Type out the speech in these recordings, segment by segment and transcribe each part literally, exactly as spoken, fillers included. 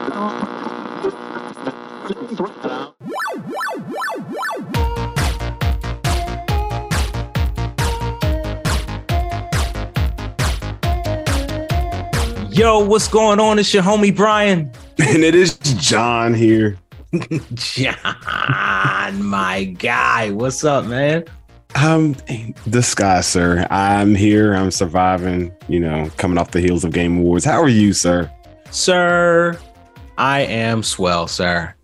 Yo, what's going on? It's your homie Brian. And it is John here. John, my guy. What's up, man? Um, the sky, sir. I'm here. I'm surviving, you know, coming off the heels of Game Awards. How are you, sir? Sir, I am swell, sir.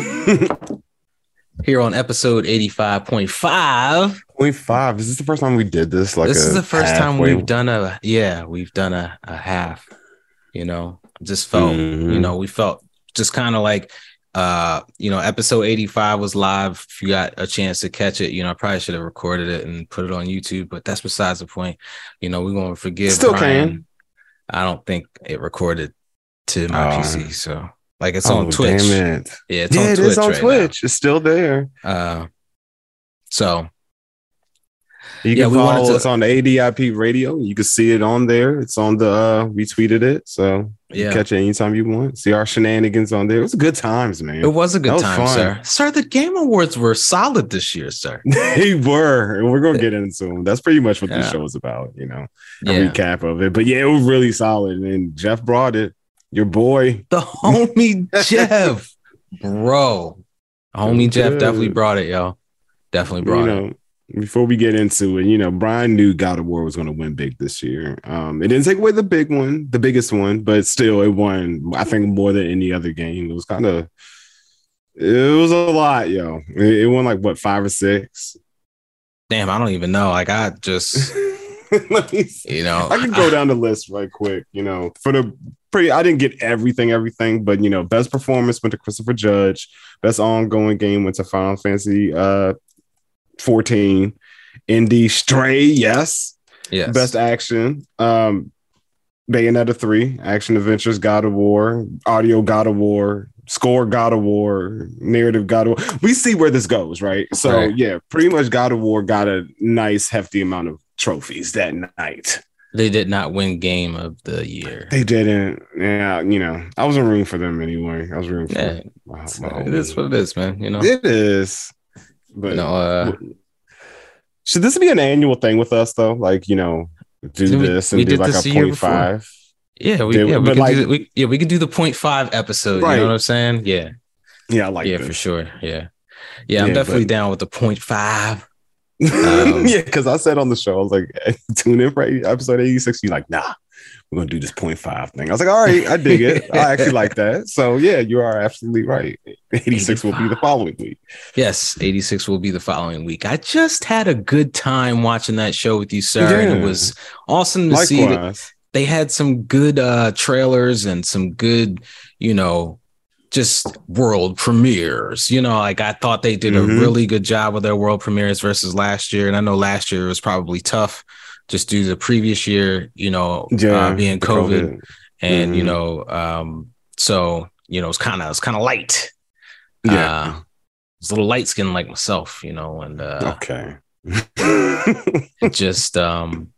Here on episode eighty-five point five. Point five. Is this the first time we did this? Like this is the first halfway? time we've done a, yeah, we've done a, a half. You know, just felt, mm-hmm. you know, we felt just kind of like, uh, you know, episode eighty-five was live. If you got a chance to catch it, you know, I probably should have recorded it and put it on YouTube, but that's besides the point. You know, we're going to forgive Still Brian. Can. I don't think it recorded to my oh. P C. So like it's oh, on Twitch. Damn it. Yeah, it's yeah, on it Twitch. is on right Twitch. Now. It's still there. Uh, so. You yeah, can we follow to, us on the A D I P radio. You can see it on there. It's on the, uh, we tweeted it. So you yeah. can catch it anytime you want. See our shenanigans on there. It was good times, man. It was a good time, fun. sir. Sir, the Game Awards were solid this year, sir. They were. And we're going to get into them. That's pretty much what yeah. the show is about, you know, a yeah. recap of it. But yeah, it was really solid. And Jeff brought it. Your boy. The homie Jeff. Bro. Homie Jeff good. definitely brought it, yo. Definitely brought you know, it. Before we get into it, you know, Brian knew God of War was going to win big this year. Um, it didn't take away the big one, the biggest one, but still it won, I think, more than any other game. It was kind of, it was a lot, yo. It, it won like, what, five or six? Damn, I don't even know. Like, I just, you know. I can go down the list right quick, you know, for the pretty, I didn't get everything, everything, but, you know, best performance went to Christopher Judge. Best ongoing game went to Final Fantasy uh, fourteen. Indie Stray, yes. Yes. Best action. Um, Bayonetta three, Action Adventures, God of War, Audio God of War, Score God of War, Narrative God of War. We see where this goes, right? So, right. yeah, pretty much God of War got a nice, hefty amount of trophies that night. They did not win Game of the Year. They didn't. Yeah, you know, I wasn't rooting for them anyway. I was rooting for yeah. my, my It is what it is, man. You know, it is. But you know, uh, should this be an annual thing with us though? Like, you know, do we, this and we do like a point five. Yeah, we did, yeah we can like, do the, we, yeah we can do the point five episode. Right. You know what I'm saying? Yeah, yeah, I like yeah this. for sure. Yeah, yeah, I'm yeah, definitely but... down with the point five. Um, yeah, because I said on the show, I was like, hey, tune in for episode eighty-six. You're like, nah, we're gonna do this point five thing. I was like, all right, I dig it. I actually like that. So yeah, you are absolutely right. eighty-six will be the following week. Yes, eighty-six will be the following week. I just had a good time watching that show with you, sir. Yeah. And it was awesome to Likewise. see that they had some good uh, trailers and some good, you know, just world premieres. You know, like I thought they did mm-hmm. a really good job with their world premieres versus last year. And I know last year was probably tough just due to the previous year, you know, yeah, uh, being COVID, COVID. and, mm-hmm. you know, um, so, you know, it's kind of, it's kind of light. Yeah. Uh, it's a little light skinned like myself, you know, and uh, okay. it just, um,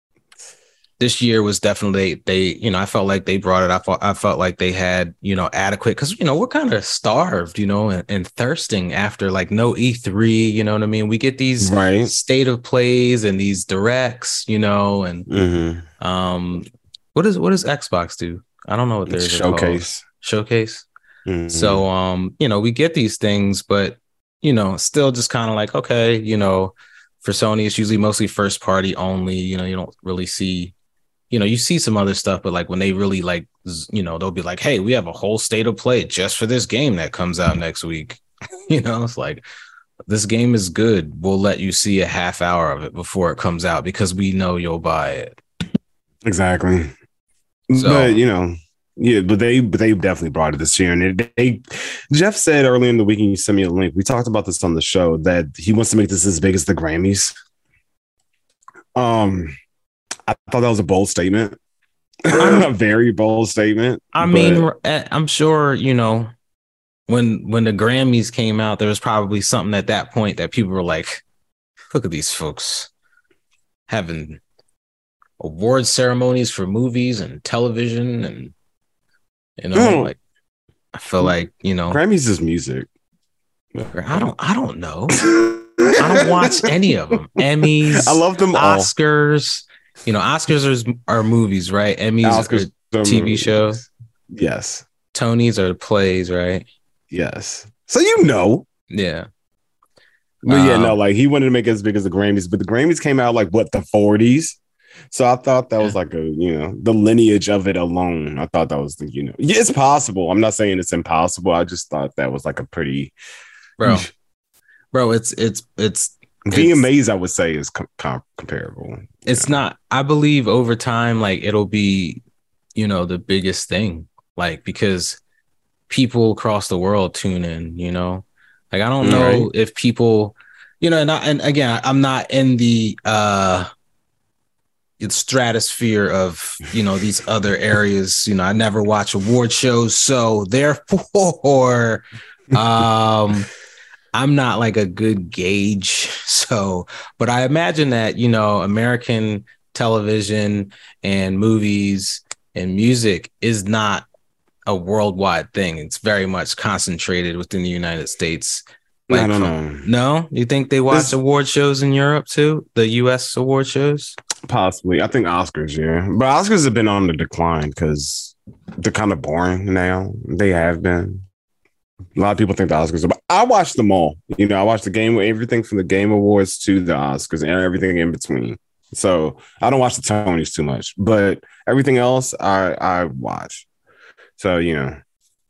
this year was definitely, they, you know, I felt like they brought it. I felt, I felt like they had, you know, adequate, because, you know, we're kind of starved, you know, and, and thirsting after like no E three, you know what I mean? We get these right. state of plays and these directs, you know, and mm-hmm. um, what is, what does Xbox do? I don't know what there's showcase. Showcase. Mm-hmm. So, um, you know, we get these things, but, you know, still just kind of like, okay, you know, for Sony, it's usually mostly first party only, you know, you don't really see, you know, you see some other stuff, but like when they really like, you know, they'll be like, hey, we have a whole state of play just for this game that comes out next week. You know, it's like, this game is good. We'll let you see a half hour of it before it comes out because we know you'll buy it. Exactly. So, but, you know, yeah, but they but they definitely brought it this year. And they, they Jeff said earlier in the week, and you sent me a link, we talked about this on the show, that he wants to make this as big as the Grammys. Um, I thought that was a bold statement. A very bold statement. I mean, I'm sure, you know, when when the Grammys came out, there was probably something at that point that people were like, look at these folks having award ceremonies for movies and television, and you know, mm. like I feel like, you know, Grammys is music. I don't I don't know. I don't watch any of them. Emmys, I love them all. Oscars. You know, Oscars are, are movies, right? Emmys Oscars are T V show. Yes. Tonys are plays, right? Yes. So you know. Yeah. But yeah, um, no, like he wanted to make it as big as the Grammys, but the Grammys came out like what, the forties? So I thought that was like a, you know, the lineage of it alone. I thought that was the, you know, yeah, it's possible. I'm not saying it's impossible. I just thought that was like a pretty, bro, bro, it's, it's, it's, V M As, it's, I would say, is com- com- comparable. It's know? not, I believe over time, like it'll be, you know, the biggest thing, like, because people across the world tune in, you know, like, I don't know right. if people, you know, and, I, and again, I'm not in the, uh, stratosphere of, you know, these other areas. You know, I never watch award shows, so therefore um I'm not like a good gauge. So, but I imagine that, you know, American television and movies and music is not a worldwide thing. It's very much concentrated within the United States. Like, I don't from, know. No, you think they watch this, award shows in Europe too? The U S award shows? Possibly. I think Oscars, yeah. But Oscars have been on the decline because they're kind of boring now. They have been. A lot of people think the Oscars are, but I watch them all. You know, I watch the game, everything from the Game Awards to the Oscars and everything in between. So I don't watch the Tonys too much, but everything else I I watch. So, you know.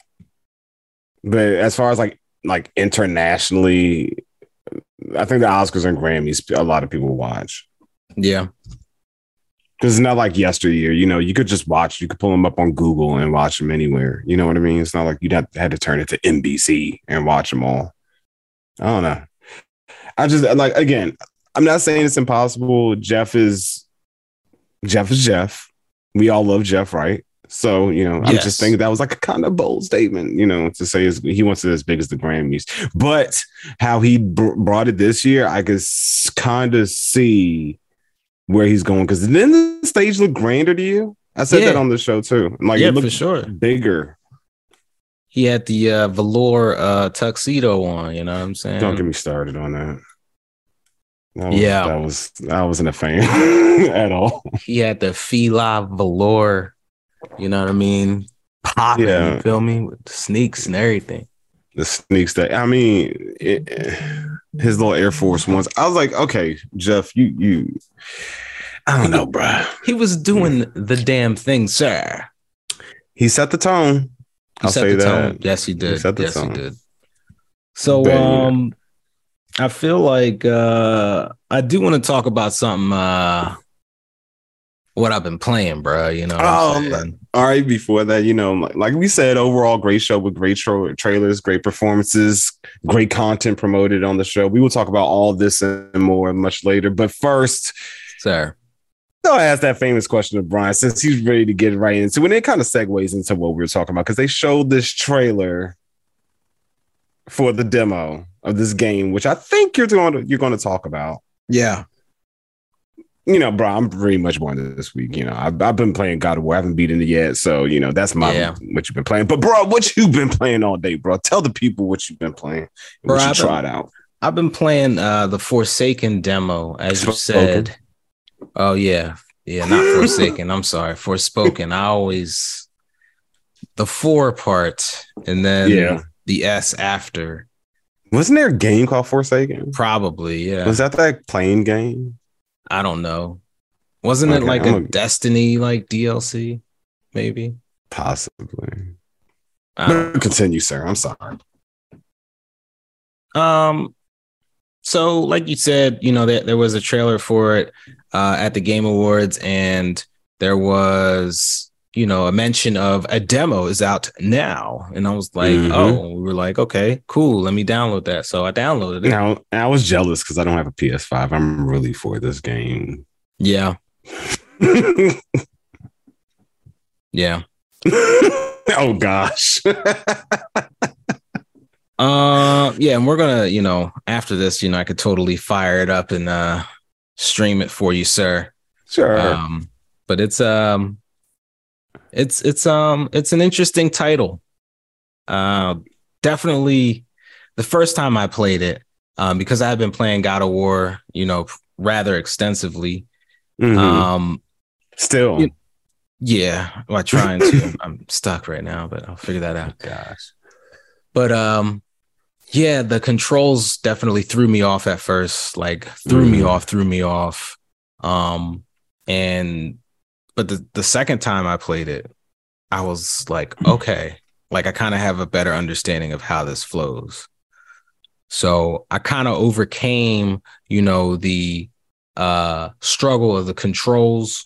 But as far as like like internationally, I think the Oscars and Grammys, a lot of people watch. Yeah. Because it's not like yesteryear, you know, you could just watch, you could pull them up on Google and watch them anywhere. You know what I mean? It's not like you'd have had to turn it to N B C and watch them all. I don't know. I just like, again, I'm not saying it's impossible. Jeff is, Jeff is Jeff. We all love Jeff, right? So, you know, yes. I'm just thinking that was like a kind of bold statement, you know, to say he wants it as big as the Grammys. But how he br- brought it this year, I could s- kind of see where he's going, because then the stage look grander to you. I said yeah. that on the show too. Like, yeah, it looked for sure, bigger. He had the uh, velour uh, tuxedo on. You know what I'm saying? Don't get me started on that. that was, yeah, that was I wasn't a fan at all. He had the Fila velour. You know what I mean? Popping. Yeah. You feel me? With the sneaks and everything. The sneaks that I mean, it, his little Air Force Ones. I was like, okay, Jeff, you you. I don't know, bro. He was doing the damn thing, sir. He set the tone. He I'll set say the that. Tone. Yes, he did. He set the yes, tone. he did. So, but, um, yeah. I feel like uh, I do want to talk about something. Uh, what I've been playing, bro. You know. What oh, I'm saying? All right. Before that, you know, like, like we said, overall great show with great tra- trailers, great performances, great content promoted on the show. We will talk about all this and more much later. But first, sir, I'll ask that famous question of Brian, since he's ready to get right into it. And it kind of segues into what we were talking about, because they showed this trailer for the demo of this game, which I think you're going to you're going to talk about. Yeah. You know, bro, I'm pretty much more this week. You know, I've, I've been playing God of War. I haven't beaten it yet. So, you know, that's my yeah. what you've been playing. But, bro, what you've been playing all day, bro? Tell the people what you've been playing. Bro, what you I've tried been, out. I've been playing uh, the Forsaken demo, as you said. Oh, yeah. Yeah, not Forsaken. I'm sorry. Forspoken. I always, the four part and then yeah. the S after. Wasn't there a game called Forsaken? Probably, yeah. Was that that playing game? I don't know. Wasn't okay, it like I'm a, a Destiny like D L C? Maybe. Possibly. Continue, sir. I'm sorry. Um. So, like you said, you know, there, there was a trailer for it uh, at the Game Awards, and there was, you know, a mention of a demo is out now. And I was like, mm-hmm. oh, we were like, okay, cool. Let me download that. So I downloaded it. Now, I was jealous because I don't have a P S five. I'm really for this game. Yeah. yeah. Oh, gosh. Uh, yeah, and we're gonna, you know, after this, you know, I could totally fire it up and uh stream it for you, sir. Sure. Um, but it's um, it's it's um, it's an interesting title. Uh, definitely the first time I played it, um, because I've been playing God of War, you know, rather extensively. Mm-hmm. Um, Still, it, yeah, well, trying to. I'm stuck right now, but I'll figure that out. Gosh, but um, yeah, the controls definitely threw me off at first. Like threw mm. me off, threw me off. Um, and but the the second time I played it, I was like, okay, like I kind of have a better understanding of how this flows. So I kind of overcame, you know, the uh, struggle of the controls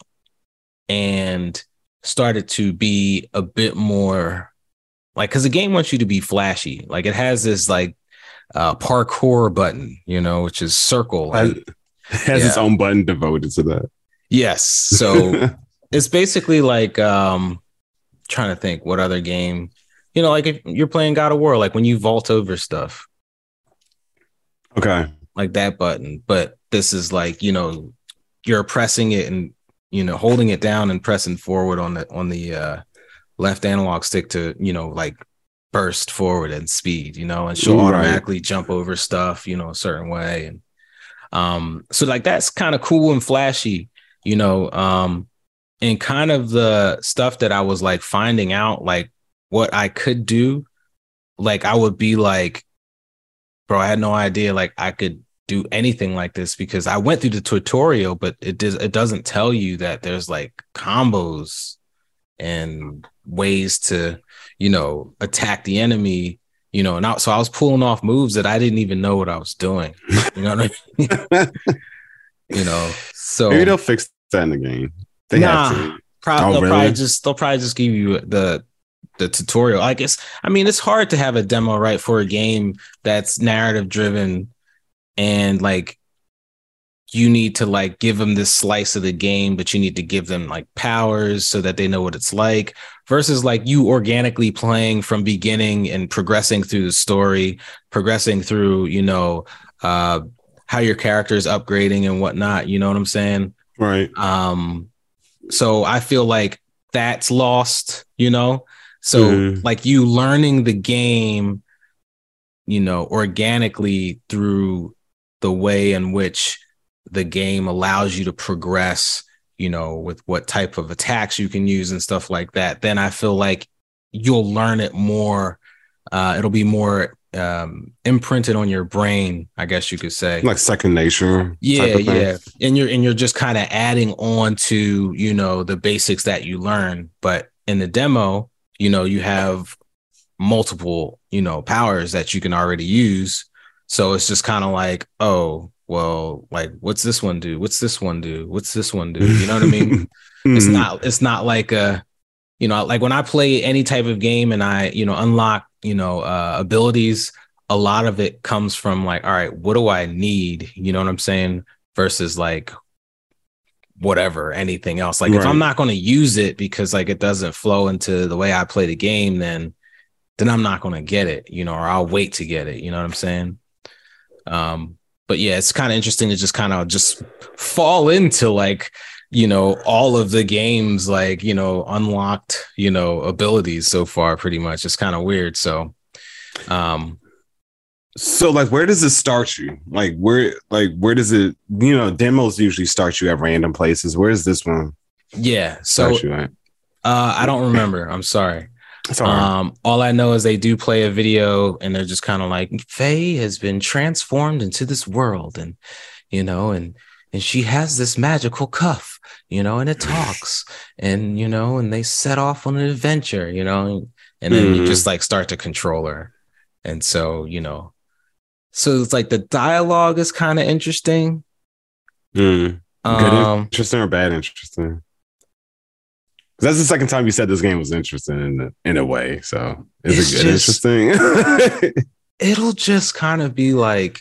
and started to be a bit more like, because the game wants you to be flashy. Like it has this like uh, parkour button, you know, which is circle. And, it has yeah. its own button devoted to that. Yes. So it's basically like, um, trying to think what other game, you know, like if you're playing God of War, like when you vault over stuff. Okay. Like that button. But this is like, you know, you're pressing it and, you know, holding it down and pressing forward on the on the uh, left analog stick to, you know, like burst forward and speed, you know, and she'll right. automatically jump over stuff, you know, a certain way. And um, so like that's kind of cool and flashy, you know, um, and kind of the stuff that I was like finding out, like what I could do. Like I would be like, bro, I had no idea like I could do anything like this because I went through the tutorial, but it does it doesn't tell you that there's like combos and ways to, you know, attack the enemy, you know. And I, so I was pulling off moves that I didn't even know what I was doing. You know what I mean? You know, so maybe they'll fix that in the game. They nah, have to. Pro- oh, they'll really? probably just they'll probably just give you the the tutorial. I guess I mean it's hard to have a demo right for a game that's narrative driven and like you need to like give them this slice of the game, but you need to give them like powers so that they know what it's like versus like you organically playing from beginning and progressing through the story, progressing through, you know, uh, how your character is upgrading and whatnot. You know what I'm saying? Right. Um, so I feel like that's lost, you know? So mm-hmm. like you learning the game, you know, organically through the way in which the game allows you to progress, you know, with what type of attacks you can use and stuff like that, then I feel like you'll learn it more. Uh, it'll be more um, imprinted on your brain, I guess you could say. Like second nature. Yeah, yeah. And you're and you're just kind of adding on to, you know, the basics that you learn. But in the demo, you know, you have multiple, you know, powers that you can already use. So it's just kind of like, oh, well, like, what's this one do? What's this one do? What's this one do? You know what I mean? It's not, it's not like a, you know, like when I play any type of game and I, you know, unlock, you know, uh, abilities, a lot of it comes from like, all right, what do I need? You know what I'm saying? Versus like, whatever, anything else. Like right. if I'm not going to use it because like it doesn't flow into the way I play the game, then, then I'm not going to get it, you know, or I'll wait to get it. You know what I'm saying? Um, But yeah, it's kind of interesting to just kind of just fall into like, you know, all of the games, like, you know, unlocked, you know, abilities so far, pretty much. It's kind of weird. So, um, so like, where does it start you? Like, where, like, where does it, you know, demos usually start you at random places. Where's this one? Yeah. So, you at? uh, I don't remember. I'm sorry. All right. Um, all I know is they do play a video and they're just kind of like, Faye has been transformed into this world and, you know, and, and she has this magical cuff, you know, and it talks and, you know, and they set off on an adventure, you know, and then mm. you just like start to control her. And so, you know, so it's like the dialogue is kind of interesting. Mm. Um, Good interesting or bad interesting? That's the second time you said this game was interesting in, in a way. So is it good just, interesting? It'll just kind of be like,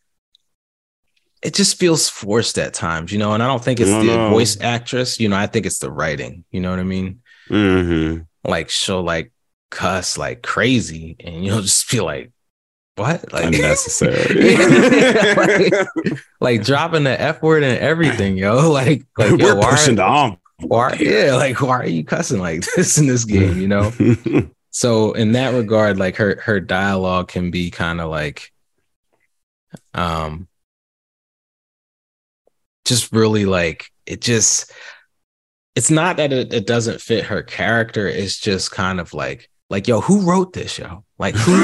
it just feels forced at times, you know, and I don't think it's no, the no. voice actress, you know, I think it's the writing, you know what I mean? Mm-hmm. Like she'll like cuss like crazy and you'll just feel like, what? Like unnecessary. like, like dropping the F word and everything, yo. Like, like we're yo, pushing the arm. Why, yeah, like why are you cussing like this in this game, you know? So in that regard, like her her dialogue can be kind of like um just really like it just it's not that it, it doesn't fit her character, it's just kind of like like yo, who wrote this, yo? Like who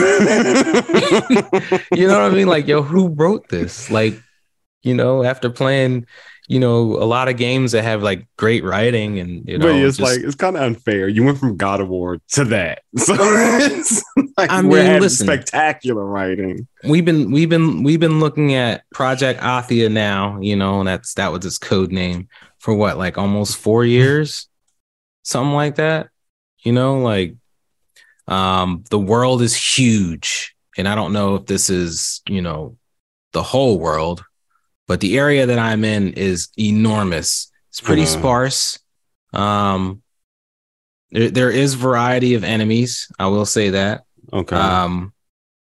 you know what I mean? Like, yo, who wrote this? Like, you know, after playing, you know, a lot of games that have like great writing and you know, but it's just, like it's kind of unfair. You went from God of War to that, so it's like I we're mean, having listen, spectacular writing. We've been we've been we've been looking at Project Athia now, you know, and that's that was its code name for what, like almost four years, something like that. You know, like um, the world is huge, and I don't know if this is, you know, the whole world, but the area that I'm in is enormous. It's pretty uh, sparse. Um, there, there is variety of enemies. I will say that. Okay. Um,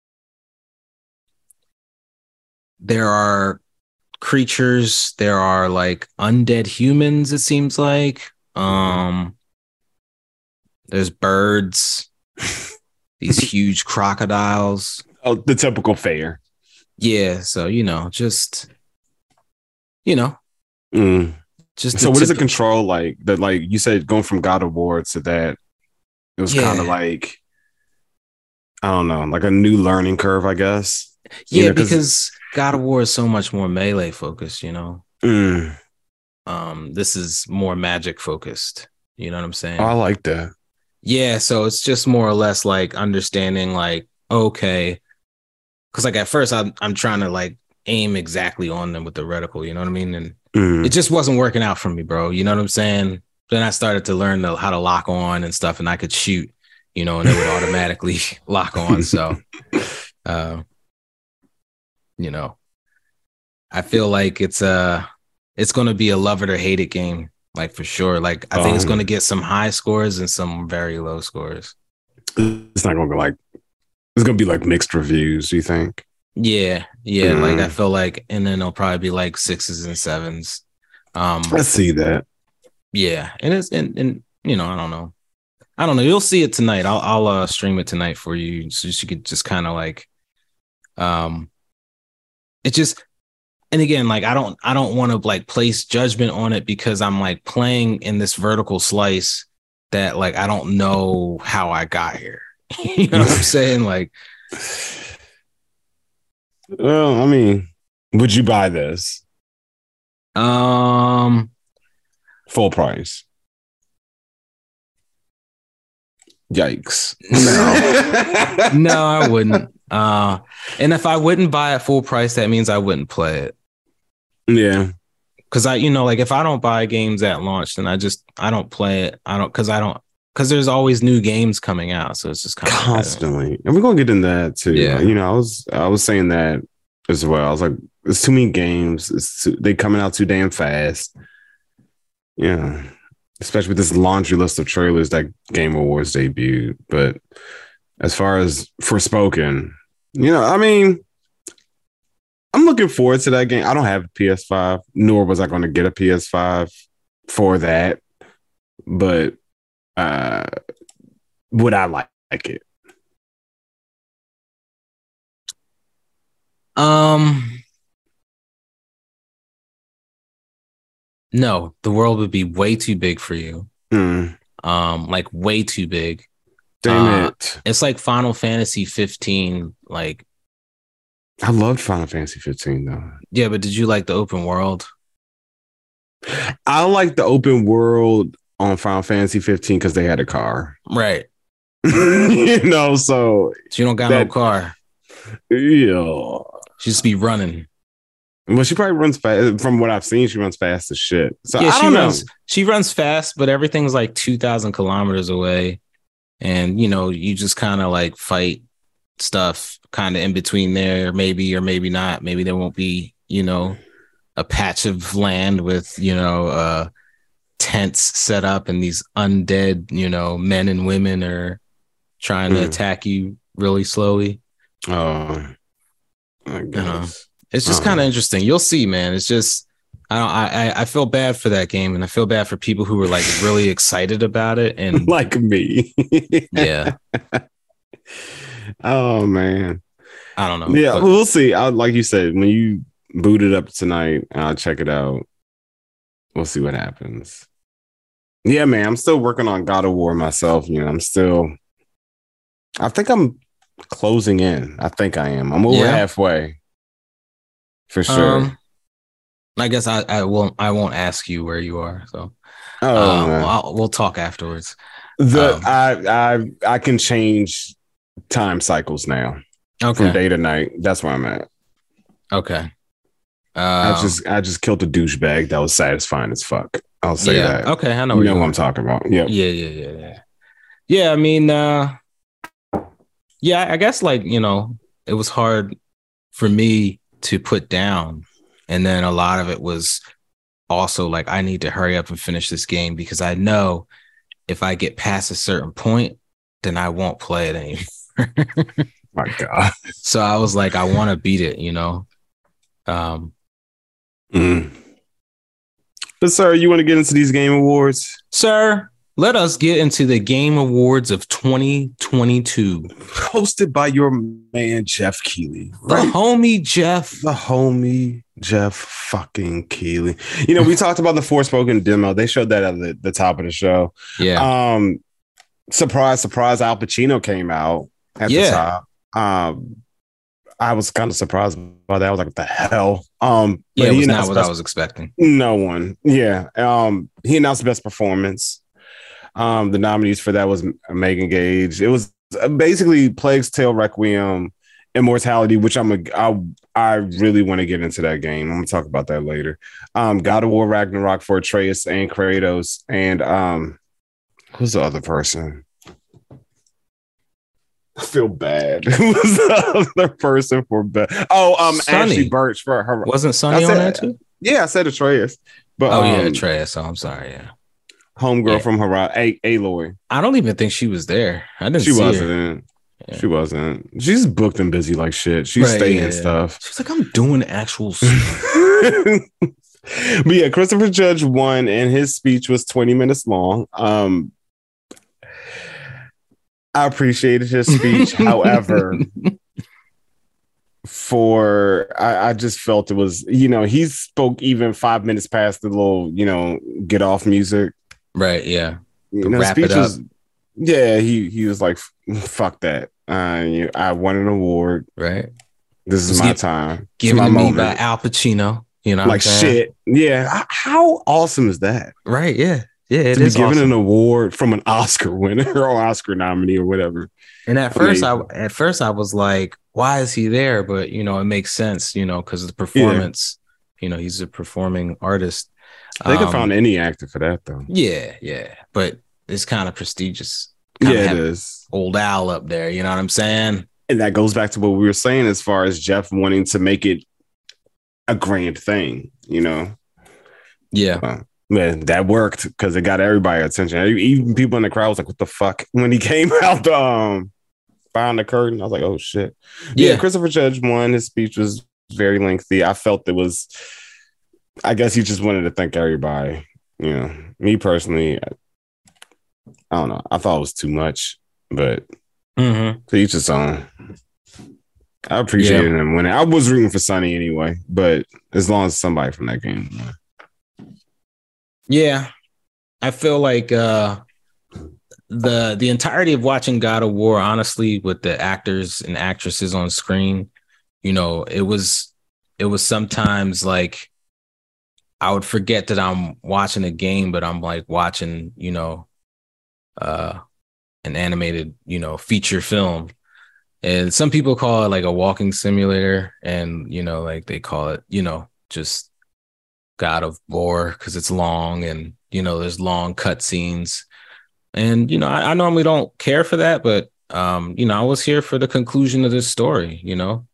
there are creatures. There are like undead humans. It seems like. Um, there's birds. These huge crocodiles. Oh, the typical fare. Yeah. So you know, just you know. Mm. Just so what is the control like? That like you said, going from God of War to that, it was yeah. kind of like, I don't know, like a new learning curve, I guess. Yeah, you know, because God of War is so much more melee focused, you know. Mm. Um, this is more magic focused. You know what I'm saying? Oh, I like that. Yeah, so it's just more or less like understanding, like, okay, because like at first I'm I'm trying to like aim exactly on them with the reticle, you know what I mean? And mm. it just wasn't working out for me, bro. You know what I'm saying? Then I started to learn the, how to lock on and stuff, and I could shoot, you know, and it would automatically lock on. So, uh, you know, I feel like it's a it's going to be a love it or hate it game, like for sure. Like I think um, it's going to get some high scores and some very low scores. It's not going to be like it's going to be like mixed reviews. Do you think? Yeah, yeah. Mm. Like I feel like, and then it'll probably be like sixes and sevens. Um, I see that. Yeah, and it's and and you know, I don't know, I don't know. You'll see it tonight. I'll I'll uh, stream it tonight for you, so you could just kind of like, um, it just. And again, like I don't I don't want to like place judgment on it because I'm like playing in this vertical slice that like I don't know how I got here. You know what I'm saying? Like, well, I mean, would you buy this? Um, full price. Yikes! No, no, I wouldn't. Uh, and if I wouldn't buy it full price, that means I wouldn't play it. Yeah, because I, you know, like if I don't buy games at launch, then I just I don't play it. I don't because I don't because there's always new games coming out, so it's just kind of constantly. Like, and we're gonna get into that too. Yeah, you know, I was I was saying that as well. I was like, there's too many games. It's too, they coming out too damn fast. Yeah, especially with this laundry list of trailers that Game Awards debuted. But as far as Forspoken, you know, I mean. I'm looking forward to that game. I don't have a P S five, nor was I going to get a P S five for that. But uh, would I like it? Um, no, the world would be way too big for you. Mm. Um, like way too big. Damn uh, it! It's like Final Fantasy fifteen, like. I loved Final Fantasy fifteen though. Yeah, but did you like the open world? I like the open world on Final Fantasy fifteen because they had a car. Right. You know, so, so you don't got that, no car. Yeah. She just be running. Well, she probably runs fast. From what I've seen, she runs fast as shit. So yeah, I she don't runs know. She runs fast, but everything's like two thousand kilometers away. And you know, you just kind of like fight stuff kind of in between there, maybe or maybe not. Maybe there won't be, you know, a patch of land with, you know, uh tents set up and these undead, you know, men and women are trying to mm. attack you really slowly. Oh, I guess. Uh, it's just uh-huh. kind of interesting. You'll see, man. It's just I, don't, I I feel bad for that game, and I feel bad for people who were like really excited about it, and like me. yeah. Oh man. I don't know. Yeah, But we'll see. I like you said, when you boot it up tonight, I'll check it out. We'll see what happens. Yeah, man. I'm still working on God of War myself. You know, I'm still. I think I'm closing in. I think I am. I'm over Yeah. halfway. For sure. um, I guess I, I won't I won't ask you where you are. So Oh uh, man. I'll, we'll talk afterwards. The Um, I I I can change time cycles now from okay. day to night. That's where I'm at. Okay. I Um, just I just killed a douchebag that was satisfying as fuck. I'll say yeah. that. Okay. I know You where know you what are. I'm talking about. Yeah. Yeah. Yeah. Yeah. Yeah. Yeah. I mean, uh, yeah. I guess like you know, it was hard for me to put down, and then a lot of it was also like I need to hurry up and finish this game because I know if I get past a certain point, then I won't play it anymore. My God. So I was like, I want to beat it, you know. Um, Mm. But sir, you want to get into these game awards? sir, let us get into the Game Awards of twenty twenty-two. Hosted by your man Jeff Keighley. The Right? homie Jeff. The homie Jeff fucking Keighley. You know, we talked about the Forspoken demo. They showed that at the, the top of the show. Yeah. Um, surprise, surprise, Al Pacino came out at Yeah. the top. Um, I was kind of surprised by that. I was like, what the hell? Um, but Yeah, it he was not announced what best- I was expecting. No one. Yeah. Um, he announced best performance. Um, the nominees for that was Megan Gage. It was basically Plague's Tale, Requiem, Immortality, which I'm a I, I really want to get into that game. I'm gonna talk about that later. Um, God of War Ragnarok for Atreus and Kratos, and um, who's the other person? I feel bad. Who was the other person for bad? Oh, um, Sunny. Ashley Birch for her. Wasn't Sunny I on said- that too? Yeah, I said Atreus, but Oh, um, yeah, Atreus. So I'm sorry. Yeah. homegirl Yeah. from Horizon, A- Aloy. I don't even think she was there. I didn't She see wasn't. her. Yeah. She wasn't. She's booked and busy like shit. She's Right, staying yeah, yeah. stuff. She's like, I'm doing actual stuff. But yeah, Christopher Judge won, and his speech was twenty minutes long. Um, I appreciated his speech. However, for I, I just felt it was, you know, he spoke even five minutes past the little, you know, get off music. Right, yeah. You know, Wrap it speech up. was, yeah, he he was like, fuck that. Uh, you, I won an award. Right. This is It's my give- time. It's Given my to me moment. by Al Pacino. You know, what I'm Like saying? shit. Yeah. H- How awesome is that? Right, yeah. Yeah, it to be is given awesome. an award from an Oscar winner or Oscar nominee or whatever. And at first, I Amazing. at first I was like, "Why is he there?" But you know, it makes sense, you know, because of the performance. You know, he's a performing artist. They could Um, find any actor for that though. Yeah, yeah, but it's kind of prestigious. Kinda Yeah, it have is. Old Al up there. You know what I'm saying? And that goes back to what we were saying as far as Jeff wanting to make it a grand thing, you know. Yeah, Man, that worked because it got everybody attention. Even people in the crowd was like, "What the fuck?" When he came out um behind the curtain, I was like, "Oh shit!" Yeah, yeah, Christopher Judge won. His speech was very lengthy. I felt it was. I guess he just wanted to thank everybody. You know, me personally, I, I don't know. I thought it was too much, but hmm to each his own. I appreciated him winning. I was rooting for Sonny anyway, but as long as somebody from that game won. yeah. I feel like uh, the the entirety of watching God of War, honestly, with the actors and actresses on screen, you know, it was it was sometimes like I would forget that I'm watching a game, but I'm like watching, you know, uh, an animated, you know, feature film. And some people call it like a walking simulator, and you know, like they call it, you know, just God of War because it's long and you know there's long cut scenes. And you know, I, I normally don't care for that, but um, you know, I was here for the conclusion of this story, you know,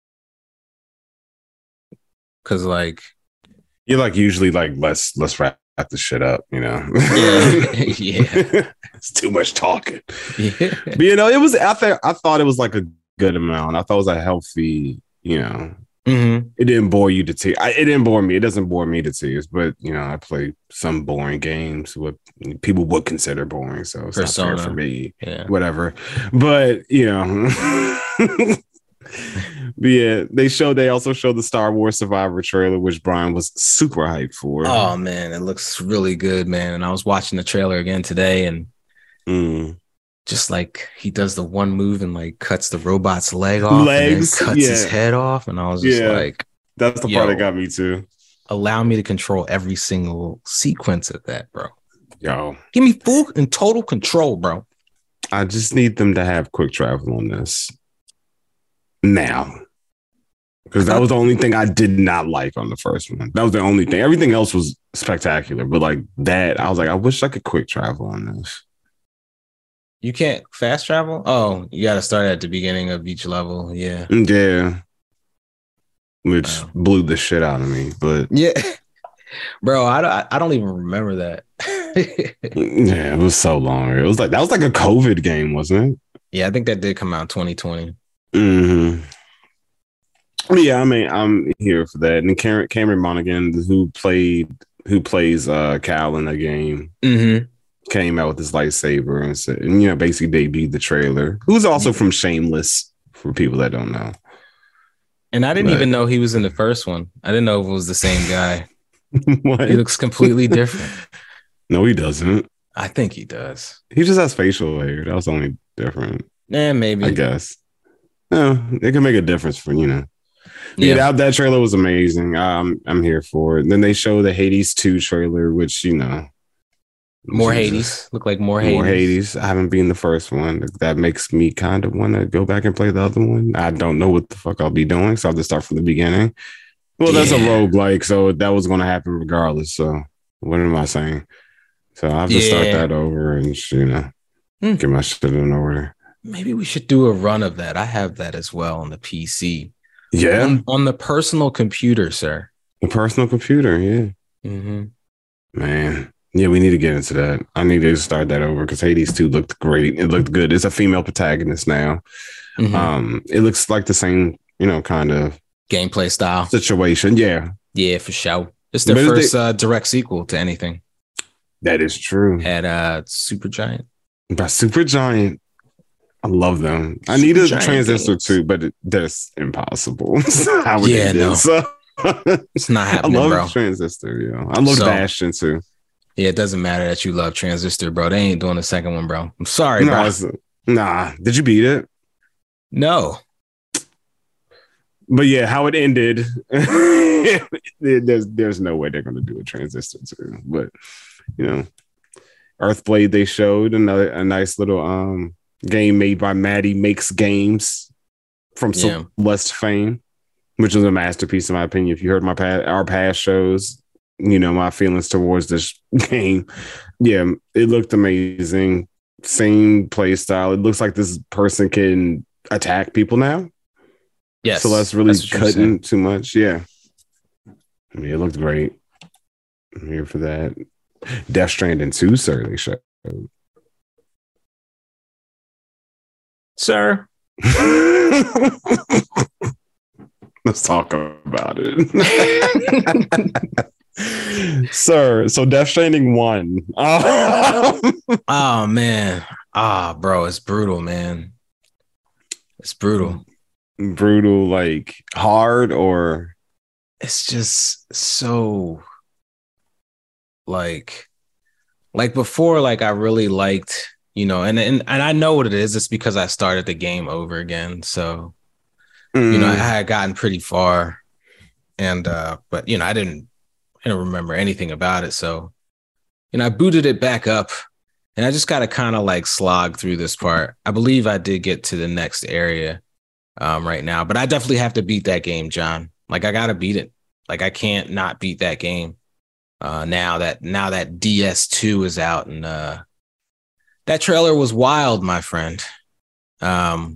because like, You're like usually like let's let's wrap the shit up, you know. yeah, yeah, It's too much talking. yeah, But you know, it was I think I thought it was like a good amount. I thought it was a healthy, you know, Mm-hmm. It didn't bore you to tears. It didn't bore me. It doesn't bore me to tears. But you know, I play some boring games, what people would consider boring. So it's Persona. Not fair for me. Yeah. Whatever. But you know. But yeah, they showed. They also showed the Star Wars Survivor trailer, which Brian was super hyped for. Oh man, it looks really good, man. And I was watching the trailer again today, and mm. just like he does the one move and like cuts the robot's leg off, legs, and then cuts yeah. his head off, and I was just yeah. like, "That's the part that got me too." Allow me to control every single sequence of that, bro. Yo, give me full and total control, bro. I just need them to have quick travel on this now. Because that was the only thing I did not like on the first one. That was the only thing. Everything else was spectacular. But like that, I was like, I wish I could quick travel on this. You can't fast travel? Oh, you got to start at the beginning of each level. Yeah. Yeah. Which wow. blew the shit out of me. But yeah. Bro, I, I don't even remember that. Yeah, it was so long. It was like, that was like a COVID game, wasn't it? Yeah, I think that did come out in twenty twenty. Mm-hmm. Yeah, I mean, I'm here for that. And Cameron, Cameron Monaghan, who played, who plays uh, Cal in the game, mm-hmm. came out with his lightsaber and said, and you know, basically debuted the trailer. Who's also yeah. from Shameless, for people that don't know. And I didn't but, even know he was in the first one. I didn't know if it was the same guy. What? He looks completely different. No, he doesn't. I think he does. He just has facial hair. That was only different. Yeah, maybe. I guess. Yeah, it can make a difference for, you know. Yeah, yeah that, that trailer was amazing. I'm I'm here for it. And then they show the Hades two trailer, which, you know. More Jesus. Hades. Look like more Hades. More Hades. I haven't been the first one. That makes me kind of want to go back and play the other one. I don't know what the fuck I'll be doing, so I'll have to start from the beginning. Well, yeah. That's a roguelike, so that was going to happen regardless. So what am I saying? So I'll have to yeah. start that over and, you know, hmm. get my shit in order. Maybe we should do a run of that. I have that as well on the P C. Yeah. On, on the personal computer, sir. The personal computer, yeah. Mm-hmm. Man. Yeah, we need to get into that. I need to start that over because Hades two looked great. It looked good. It's a female protagonist now. Mm-hmm. Um, it looks like the same, you know, kind of gameplay style situation. Yeah. Yeah, for sure. It's their but first they, uh, direct sequel to anything. That is true. At uh, Supergiant. By Supergiant. I love them. I need a Transistor too, but it, that's impossible. How yeah, it no. Is. So, it's not happening, I love bro. Transistor, yeah. I love so, Bastion too. Yeah, it doesn't matter that you love Transistor, bro. They ain't doing the second one, bro. I'm sorry, no, bro. Nah. Did you beat it? No. But yeah, how it ended, there's there's no way they're gonna do a Transistor two. But you know, Earthblade, they showed another a nice little um game made by Maddie Makes Games from yeah. Celeste fame, which is a masterpiece in my opinion. If you heard my past, our past shows, you know my feelings towards this game. Yeah, it looked amazing. Same play style. It looks like this person can attack people now. Yes, Celeste really cutting too much. Yeah, I mean, it looked great. I'm here for that. Death Stranding two, sir. They showed. Sir. Let's talk about it. Sir, so Death Stranding one. Oh, oh man. Ah, oh, bro, it's brutal, man. It's brutal. Brutal, like hard, or it's just so like like before, like I really liked, you know, and and, and I know what it is. It's because I started the game over again. So mm. you know, I had gotten pretty far, and uh, but you know, I didn't I didn't remember anything about it. So, you know, I booted it back up, and I just got to kind of like slog through this part. I believe I did get to the next area um, right now, but I definitely have to beat that game, John. Like I got to beat it. Like I can't not beat that game. Uh, now that now that D S two is out, and uh, that trailer was wild, my friend. Um,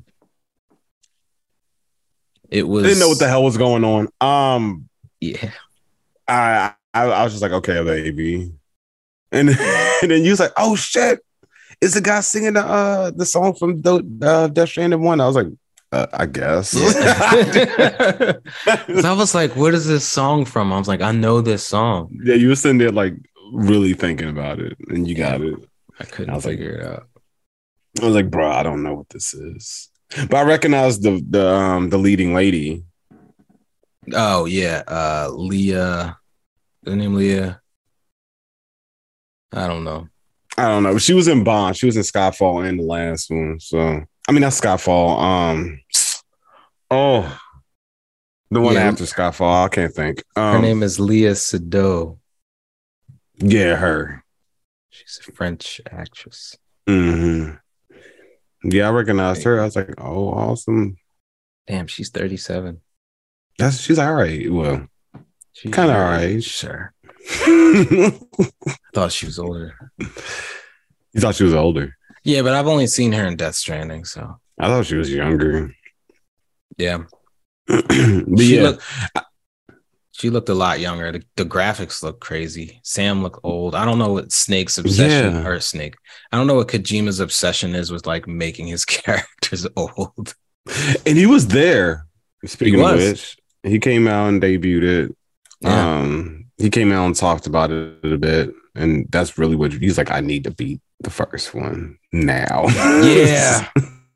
it was. I didn't know what the hell was going on. Um, yeah, I, I I was just like, okay, baby, and, and then you was like, oh shit, it's the guy singing the uh the song from the uh, Death Stranding one. I was like, Uh, I guess. Yeah. So I was like, "What is this song from?" I was like, "I know this song." Yeah, you were sitting there like really thinking about it, and you Yeah, got it. I couldn't I was figure like, it out. I was like, bro, I don't know what this is, but I recognize the the um the leading lady. Oh yeah, uh, Leah. The name Leah. I don't know. I don't know. She was in Bond. She was in Skyfall and the last one. So I mean, that's Skyfall. Um, oh, the one Yeah, after Skyfall. I can't think. her Um, name is Leah Sado. yeah, her. She's a French actress. Mm-hmm. Yeah, I recognized her. I was like, oh, awesome. Damn, she's thirty-seven. That's she's all right. Well, She's kind of your all right. age, sir. You I thought she was older. thought she was older. Yeah, but I've only seen her in Death Stranding, so I thought she was younger. yeah. But she yeah, looked she looked a lot younger. The, the graphics look crazy. Sam looked old. I don't know what Snake's obsession Yeah. or Snake. I don't know what Kojima's obsession is with like making his characters old. and he was there. Speaking He of was. which, he came out and debuted it. Yeah. Um, he came out and talked about it a bit, and that's really what he's like. I need to beat the first one now. Yeah.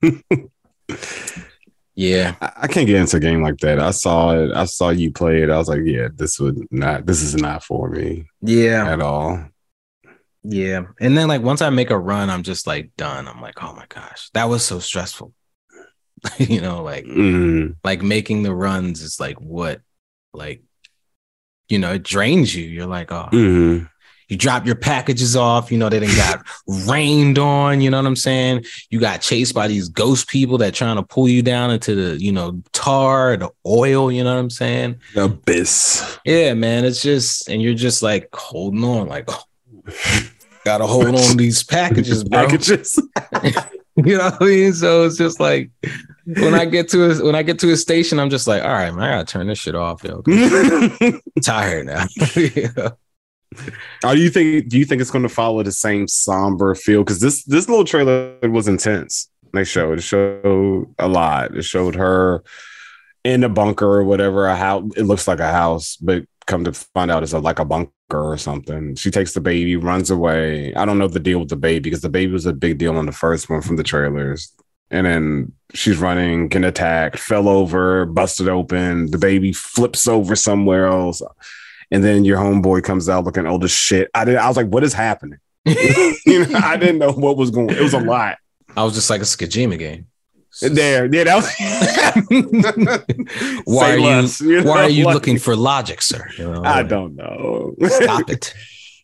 Yeah. I, I can't get into a game like that. I saw it. I saw you play it. I was like, yeah, this would not. This is not for me Yeah. at all. Yeah. And then like once I make a run, I'm just like done. I'm like, oh my gosh, that was so stressful. You know, like Mm. like making the runs is like what? Like, you know, it drains you. You're like, oh, Mm. you drop your packages off, you know, they done got rained on, you know what I'm saying? You got chased by these ghost people that trying to pull you down into the, you know, tar, the oil, you know what I'm saying? The abyss. Yeah, man. It's just, and you're just like holding on, like, oh, gotta hold on to these packages, bro. Packages. You know what I mean? So it's just like when I get to a when I get to a station, I'm just like, all right, man, I gotta turn this shit off, yo. I'm tired now. Yeah. Oh, do you think? Do you think it's going to follow the same somber feel? Because this this little trailer was intense. They showed it showed a lot. It showed her in a bunker or whatever. A house. It looks like a house, but come to find out, it's a, like a bunker or something. She takes the baby, runs away. I don't know the deal with the baby because the baby was a big deal on the first one from the trailers. And then she's running, get attacked, fell over, busted open. The baby flips over somewhere else. And then your homeboy comes out looking old as shit. I did. I was like, "What is happening?" You know, I didn't know what was going. It was a lot. I was just like, it's a Kojima game. There, yeah. That was why are you? less, you Why know, are you like, looking for logic, sir? You know, I like, don't know. Stop it.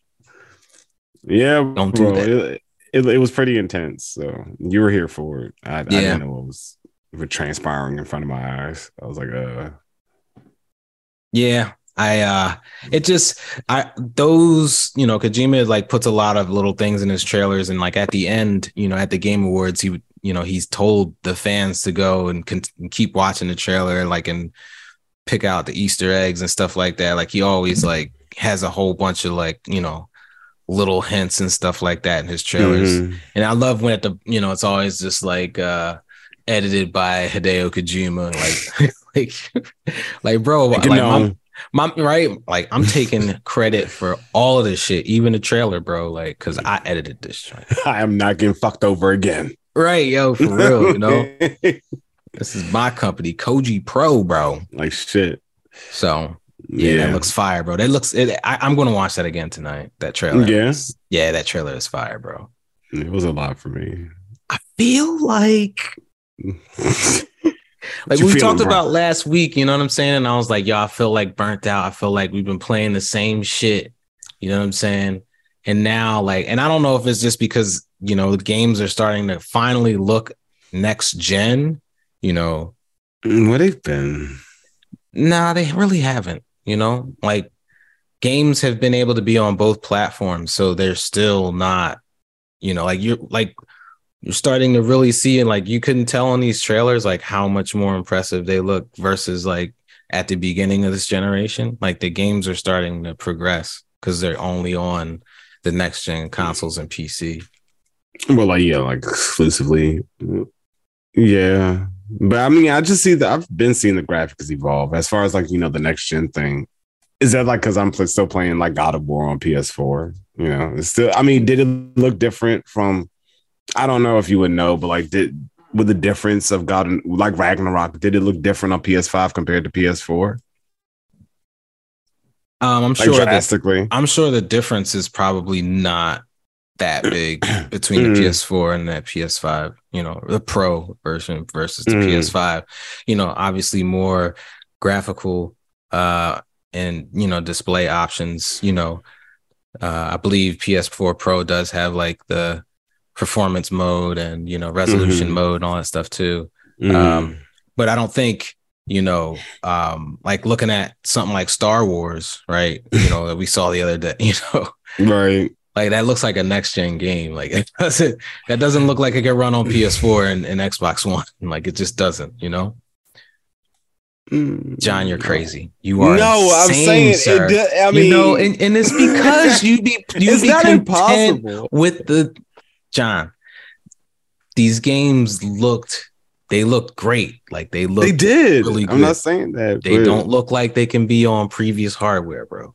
Yeah, Don't do bro. that. It, it, it was pretty intense. So you were here for it. I, I Yeah. didn't know what was transpiring in front of my eyes. I was like, uh, Yeah. I uh it just I those you know Kojima like puts a lot of little things in his trailers, and like at the end, you know, at the Game Awards, he would you know he's told the fans to go and con- keep watching the trailer, like, and pick out the Easter eggs and stuff like that. Like he always like has a whole bunch of like you know little hints and stuff like that in his trailers. mhm. And I love when at the you know it's always just like uh edited by Hideo Kojima, like like like bro, like You know, my, my right, like I'm taking credit for all of this shit, even the trailer, bro, like because I edited this joint. I am not getting fucked over again. Right, yo, for real, you know. This is my company, Koji Pro, bro. Like shit. So yeah, Yeah, that looks fire, bro. That looks. It, I, I'm gonna watch that again tonight. That trailer. Yeah. is- yeah, that trailer is fire, bro. It was a lot for me. I feel like like you we feeling, talked bro? about last week. You know what I'm saying? And I was like, yo, I feel like burnt out. I feel like we've been playing the same shit. You know what I'm saying? And now, like, and I don't know if it's just because you know the games are starting to finally look next gen. You know, What they've been. nah, they really haven't. You know, like games have been able to be on both platforms, so they're still not, you know, like you're like you're starting to really see, and like you couldn't tell on these trailers like how much more impressive they look versus like at the beginning of this generation. Like the games are starting to progress because they're only on the next gen consoles and P C. Well, like yeah, like exclusively. Yeah, But I mean, I just see that I've been seeing the graphics evolve as far as like, you know, the next gen thing. Is that like because I'm pl- still playing like God of War on P S four? You know, it's still, I mean, did it look different from, I don't know if you would know, but like, did, with the difference of God, like Ragnarok, did it look different on P S five compared to P S four? Um, I'm like sure drastically. That, I'm sure the difference is probably not that big between the mm. P S four and the P S five, you know, the Pro version versus the mm. P S five. You know, obviously more graphical uh, and, you know, display options. You know, uh, I believe P S four Pro does have like the performance mode and, you know, resolution mm-hmm. mode and all that stuff too. Mm. Um, but I don't think, you know, um, like looking at something like Star Wars, right? You know, that we saw the other day, you know, right. Like that looks like a next gen game. Like it doesn't, that doesn't look like it can run on P S four and, and Xbox One. Like it just doesn't, you know? John, you're crazy. You are no. Insane, I'm saying, sir. It do, I mean, you know, and, and it's because you be you it's be not content impossible with the John. These games looked, they looked great. Like they looked, they did. Really good. I'm not saying that they but... don't look like they can be on previous hardware, bro.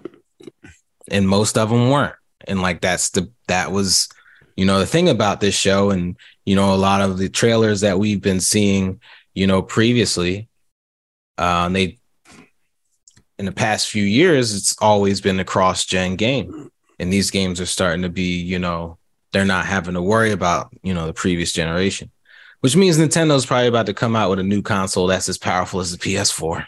And most of them weren't. And like that's the that was, you know, the thing about this show, and you know, a lot of the trailers that we've been seeing, you know, previously. Uh, they in the past few years, it's always been a cross-gen game, and these games are starting to be, you know, they're not having to worry about, you know, the previous generation, which means Nintendo's probably about to come out with a new console that's as powerful as the P S four.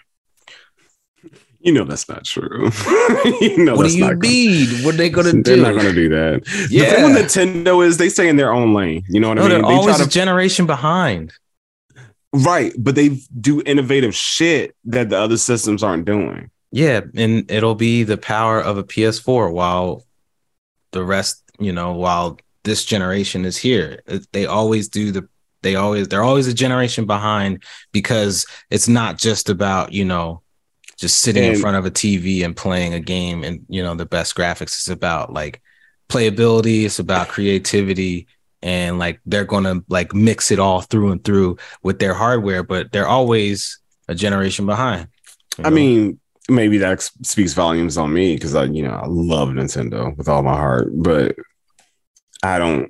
You know that's not true. you know what that's do you not mean? Gonna, what are they gonna they're do? They're not gonna do that. Yeah. The thing with Nintendo is they stay in their own lane. You know what no, I mean? They're they always try to... a generation behind. Right, but they do innovative shit that the other systems aren't doing. Yeah, and it'll be the power of a P S four while the rest, you know, while this generation is here. They always do the, they always, they're always a generation behind because it's not just about, you know, just sitting and, in front of a T V and playing a game and, you know, the best graphics. It's about like playability. It's about creativity. And like they're gonna like mix it all through and through with their hardware, but they're always a generation behind. You know? I mean, maybe that speaks volumes on me because I, you know, I love Nintendo with all my heart, but I don't,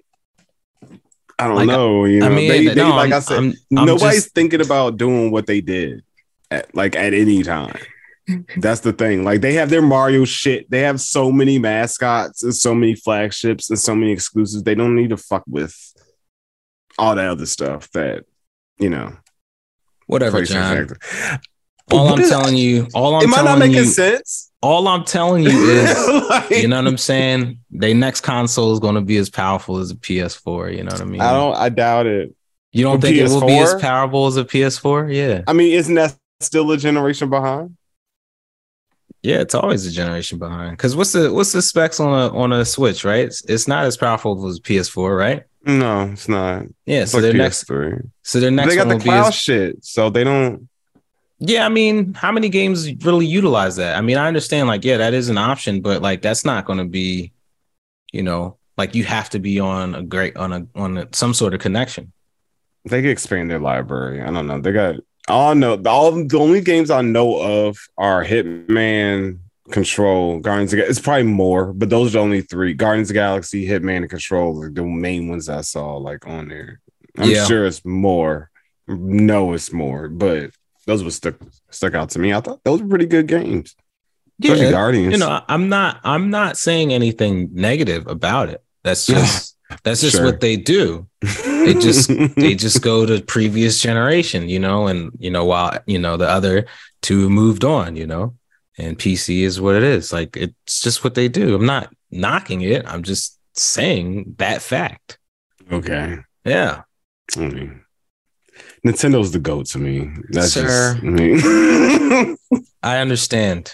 I don't like, know. You know, I mean, they, they, no, like I'm, I said, I'm, I'm nobody's just... thinking about doing what they did, at, like at any time. That's the thing. Like they have their Mario shit. They have so many mascots and so many flagships and so many exclusives. They don't need to fuck with all that other stuff that, you know. Whatever, John. All I'm telling you, all I'm Am I not telling making you, sense? All I'm telling you is, like, you know what I'm saying? Their next console is going to be as powerful as a P S four. You know what I mean? I don't. I doubt it. You don't think P S four? It will be as powerful as a P S four? Yeah. I mean, isn't that still a generation behind? Yeah, it's always a generation behind. Because what's the what's the specs on a on a Switch, right? It's, it's not as powerful as P S four, right? No, it's not. Yeah, it's so like their P S three. next, so their next, they got one the cloud as, shit, so they don't. Yeah, I mean, how many games really utilize that? I mean, I understand, like, yeah, that is an option, but like, that's not going to be, you know, like you have to be on a great on a on a, some sort of connection. They could expand their library. I don't know. They got all I know. All the only games I know of are Hitman, Control, Guardians of the Galaxy. It's probably more, but those are the only three. Guardians of the Galaxy, Hitman, and Control are the main ones I saw like on there. I'm yeah. sure it's more. No, it's more, but those were stuck stuck out to me. I thought those were pretty good games. Especially yeah, Guardians. You know, I'm not I'm not saying anything negative about it. That's just that's just sure. what they do. They just they just go to previous generation, you know, and you know, while you know the other two moved on, you know. And P C is what it is. Like, it's just what they do. I'm not knocking it. I'm just saying that fact. Okay. Yeah. I mean, Nintendo's the GOAT to me. That's Sir, just, I mean, I understand.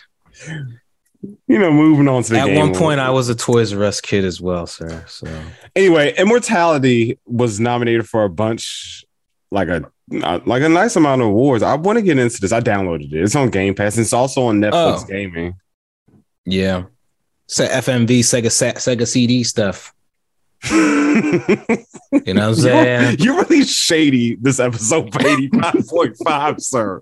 You know, moving on to the At game. one point, I was a Toys R Us kid as well, sir. So anyway, Immortality was nominated for a bunch, like a like a nice amount of awards. I want to get into this. I downloaded it. It's on Game Pass. It's also on Netflix oh. Gaming. Yeah, so F M V, Sega, Sega C D stuff. You know what I'm saying? You're, you're really shady this episode for eighty-five point five, sir.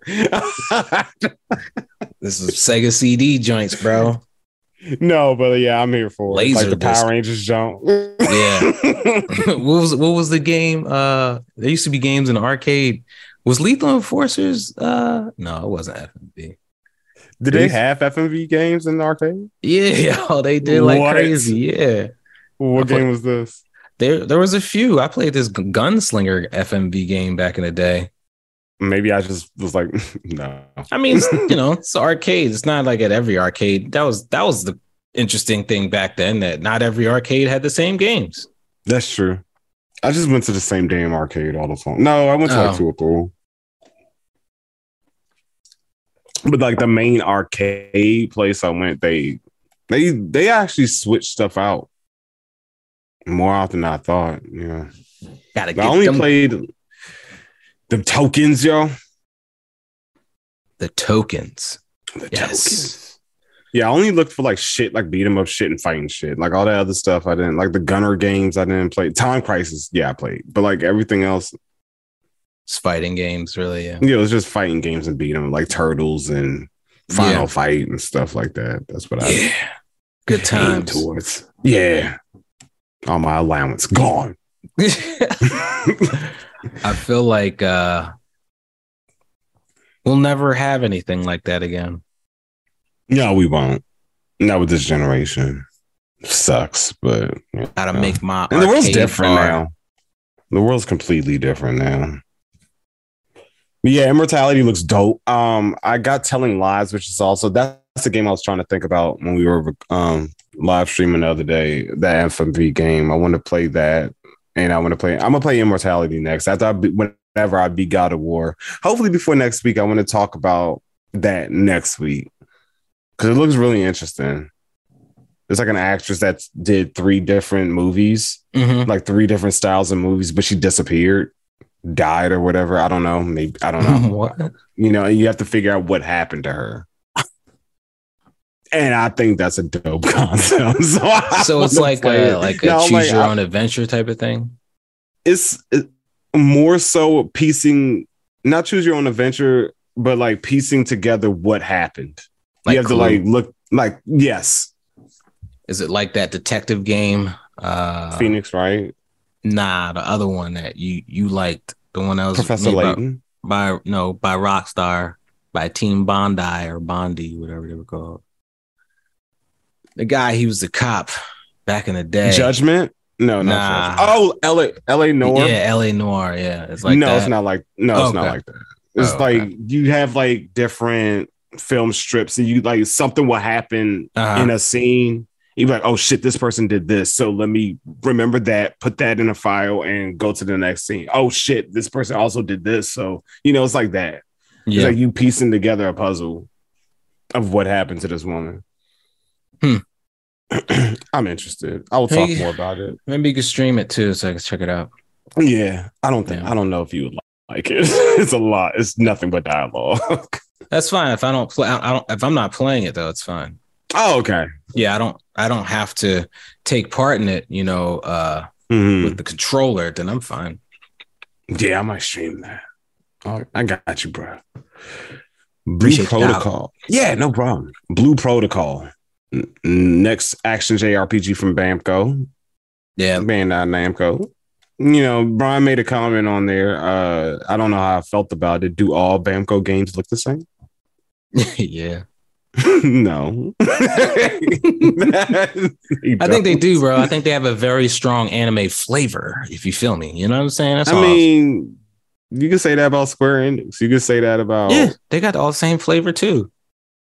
This is Sega C D joints, bro. No, but yeah, I'm here for Laser it. Like the disc. Power Rangers jump. Yeah. what was what was the game? Uh, there used to be games in the arcade. Was Lethal Enforcers? Uh, no, it wasn't F M V. Did they have F M V games in the arcade? Yeah, yo, they did like What? crazy. Yeah. What Play- game was this? There, there was a few. I played this Gunslinger F M V game back in the day. Maybe I just was like, no. I mean, it's, you know, it's arcade. It's not like at every arcade. That was that was the interesting thing back then, that not every arcade had the same games. That's true. I just went to the same damn arcade all the time. No, I went to Oh. like two or three. But like the main arcade place I went, they they they actually switched stuff out more often than I thought. Yeah, Gotta but get I only them, played the tokens, yo. the tokens. The Yes. tokens. Yeah, I only looked for like shit, like beat 'em up shit and fighting shit. Like all that other stuff, I didn't like the Gunner games. I didn't play Time Crisis. Yeah, I played, but like everything else, It's fighting games, really. Yeah. yeah, it was just fighting games and beat 'em, like Turtles and Final Yeah. Fight and stuff like that. That's what I Yeah. Good aimed times. towards. Yeah, all my allowance gone. I feel like uh we'll never have anything like that again. No, we won't. Not with this generation. Sucks, but yeah. Gotta make my And the world's arcade different bar. now. The world's completely different now. But yeah, Immortality looks dope. Um, I got Telling Lies, which is also that's the game I was trying to think about when we were um live streaming the other day. That F M V game. I want to play that, and I want to play. I'm gonna play Immortality next. After I be, whenever I beat God of War. Hopefully before next week, I want to talk about that next week because it looks really interesting. It's like an actress that did three different movies, Mhm. like three different styles of movies, but she disappeared, died or whatever. I don't know. Maybe I don't know. What? You know, and you have to figure out what happened to her. And I think that's a dope concept. So, I So it's wanna like play a it. like a No, choose like, your I- own adventure type of thing. It's it, more so piecing, not choose your own adventure, but like piecing together what happened. Like you have Clue. to like look like yes, Is it like that detective game? Uh Phoenix, right? Nah, the other one that you you liked, the one that was Professor made by- Layton. by no by Rockstar, by Team Bondi or Bondi, whatever they were called. The guy, he was the cop back in the day. Judgment? No, no. Nah. Oh, L A, L A Noir. Yeah, L A Noir. Yeah, it's like no, that. it's not like no, it's not Okay. like that. It's Oh, like okay. you have like different film strips, and you like something will happen Uh-huh. in a scene. You're like, oh shit, this person did this. So let me remember that, put that in a file, and go to the next scene. Oh shit, this person also did this. So you know, it's like that. It's Yeah. like you piecing together a puzzle of what happened to this woman. Hmm. I'm interested. I will talk Hey. more about it. Maybe you could stream it too, so I can check it out. Yeah, I don't think Yeah. I don't know if you would like it. It's a lot. It's nothing but dialogue. That's fine if I don't play. I don't. If I'm not playing it though, it's fine. Oh, okay. Yeah, I don't. I don't have to take part in it. You know, uh, Mhm. with the controller, then I'm fine. Yeah, I might stream that. Oh, I got you, bro. Blue Appreciate your help. Protocol. Yeah, no problem. Blue Protocol. N- next action J R P G from Bamco. Yeah, Bandai Namco. You know, Brian made a comment on there. Uh, I don't know how I felt about it. Do all Bamco games look the same? yeah. No. I think they do, bro. I think they have a very strong anime flavor, if you feel me. You know what I'm saying? That's I all. mean, you can say that about Square Enix. You can say that about Yeah, they got all the same flavor too.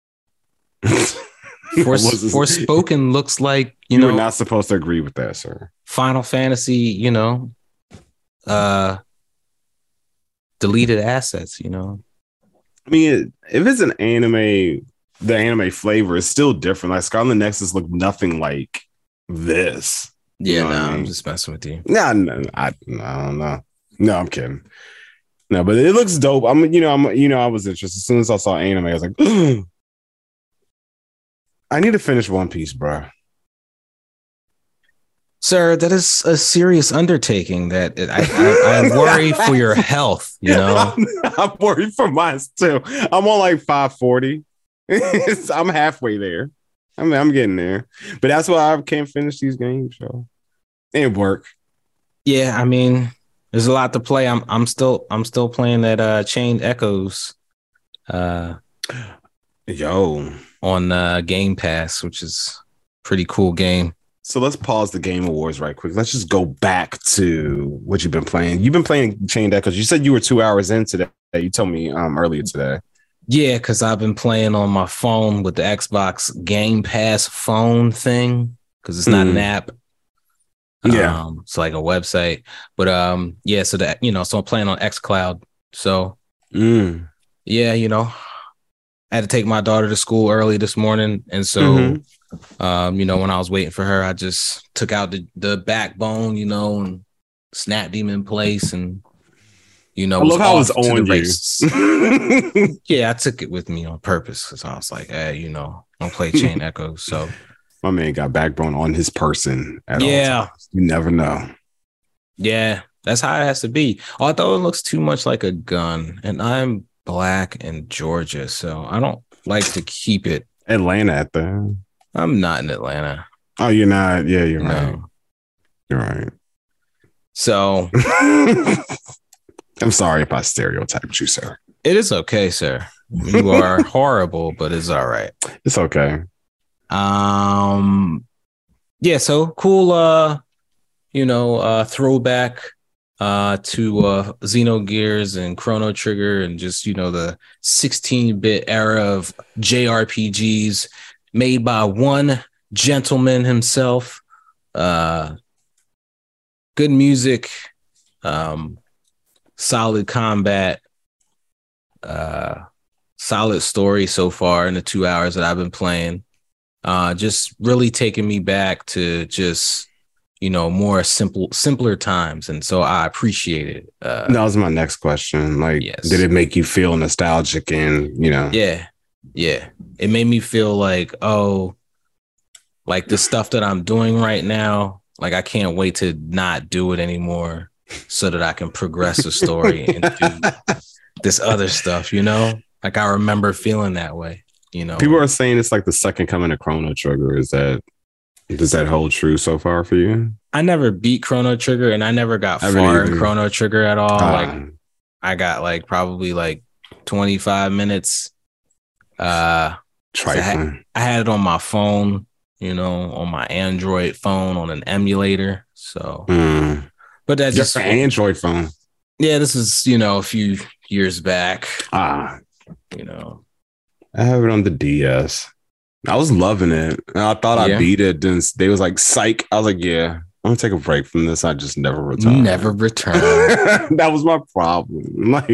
Fors- Was- Forspoken looks like, you, You know, were not supposed to agree with that, sir. Final Fantasy, you know, uh, deleted assets, you know. I mean, it- if it's an anime, the anime flavor is still different. Like Scarlet Nexus looked nothing like this. Yeah, know what no, I I'm mean? just messing with you. Nah, no, I, no, I don't know. No, I'm kidding. No, but it looks dope. I'm, you know, I'm, you know, I was interested as soon as I saw anime. I was like, I need to finish One Piece, bro. Sir, that is a serious undertaking. That I, I, I worry for your health. You know, I'm, I'm worried for mine too. I'm on like five forty. I'm halfway there. I mean, I'm getting there, but that's why I can't finish these games, so and work. Yeah, I mean, there's a lot to play. I'm I'm still I'm still playing that uh Chained Echoes uh Yo. on uh Game Pass, which is a pretty cool game. So let's pause the Game Awards right quick. Let's just go back to what you've been playing. You've been playing Chained Echoes. You said you were two hours into that. You told me um earlier today. Yeah, because I've been playing on my phone with the Xbox Game Pass phone thing, because it's not mm. an app. Yeah. Um, it's like a website. But um, yeah, so that, you know, so I'm playing on xCloud. So mm. yeah, you know, I had to take my daughter to school early this morning. And so mm-hmm. um, you know, when I was waiting for her, I just took out the, the backbone, you know, and snapped him in place, and you know, I love how it's on you. Yeah, I took it with me on purpose because I was like, hey, you know, I'll play Chain Echoes. So my man got backbone on his person at yeah. all times. You never know. Yeah, that's how it has to be. Although it looks too much like a gun, and I'm black in Georgia, so I don't like to keep it. Atlanta at the. I'm not in Atlanta. Oh, you're not? Yeah, you're no. right. You're right. So I'm sorry if I stereotyped you, sir. It is okay, sir. You are horrible, but it's all right. It's okay. Um, yeah. So cool. Uh, you know, uh, throwback uh to uh Xenogears and Chrono Trigger, and just, you know, the sixteen-bit era of J R P Gs made by one gentleman himself. Uh, good music. Um. Solid combat, uh, solid story so far in the two hours that I've been playing. Uh, just really taking me back to just, you know, more simple, simpler times, and so I appreciate it. Uh, that was my next question. Like, yes. Did it make you feel nostalgic? And you know, yeah, yeah, it made me feel like, oh, like the stuff that I'm doing right now, like I can't wait to not do it anymore, so that I can progress the story and do this other stuff, you know? Like I remember feeling that way, you know? People are saying it's like the second coming of Chrono Trigger. Is that, does that hold true so far for you? I never beat Chrono Trigger, and I never got I far really in Chrono Trigger at all. Uh, like I got like probably like twenty-five minutes. Uh, I had, I had it on my phone, you know, on my Android phone on an emulator. So... Mm. But that's just an Android phone. Yeah, this is, you know, a few years back. Ah, you know, I have it on the D S. I was loving it. I thought yeah. I beat it. Then they was like, "Psych." I was like, "Yeah, I'm gonna take a break from this." I just never returned. Never returned. That was my problem. Like,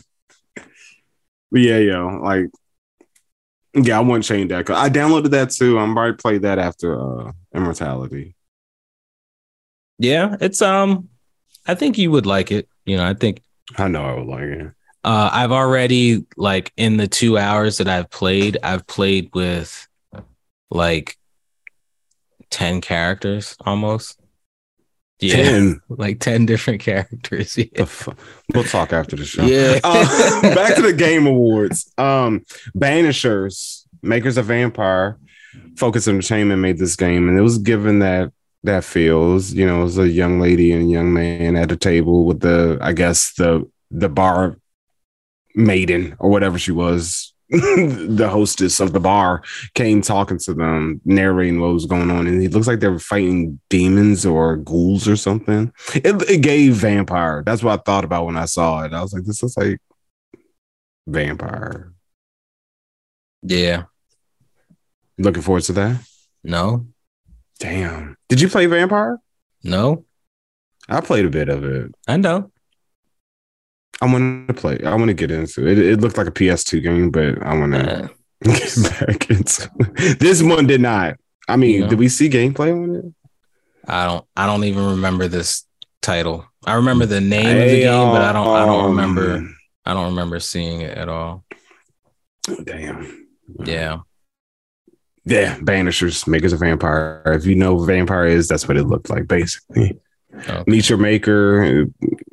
yeah, yo, like, yeah, I want Chained Echoes. I downloaded that too. I'm about to play that after uh, Immortality. Yeah, it's um. I think you would like it. You know, I think I know I would like it. Uh, I've already, like, in the two hours that I've played, I've played with like ten characters almost. Yeah, ten. Like ten different characters. Yeah. We'll talk after the show. Yeah. uh, back to the Game Awards. Um, Banishers, makers of Vampire, Focus Entertainment made this game, and it was given that. That feels, you know, it was a young lady and a young man at a table with the, I guess, the the bar maiden or whatever she was, the hostess of the bar, came talking to them, narrating what was going on. And it looks like they were fighting demons or ghouls or something. It, it gave Vampire. That's what I thought about when I saw it. I was like, this is like Vampire. Yeah. Looking forward to that? No. Damn. Did you play Vampire? No. I played a bit of it. I know. I want to play. I want to get into it. It looked like a P S two game, but I want to uh, get back into it. This one did not. I mean, you know, did we see gameplay on it? I don't I don't even remember this title. I remember the name hey, of the game, but I don't I don't remember um, I don't remember seeing it at all. Damn. Yeah. Yeah, Banishers, Makers of Vampire. If you know what Vampire is, that's what it looked like, basically. Okay. Meet Your Maker.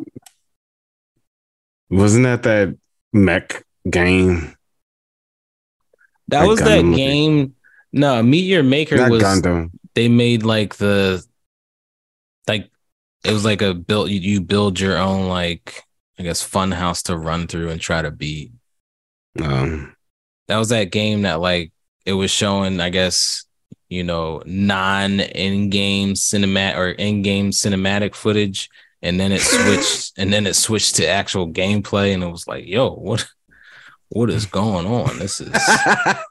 Wasn't that that mech game? That like was Gundam that game. Movie? No, Meet Your Maker Not was Gundam. They made like the like it was like a build you, you build your own like I guess fun house to run through and try to beat. Um that was that game that like it was showing, I guess, you know, non in-game cinematic or in-game cinematic footage, and then it switched and then it switched to actual gameplay, and it was like, yo, what what is going on? This is I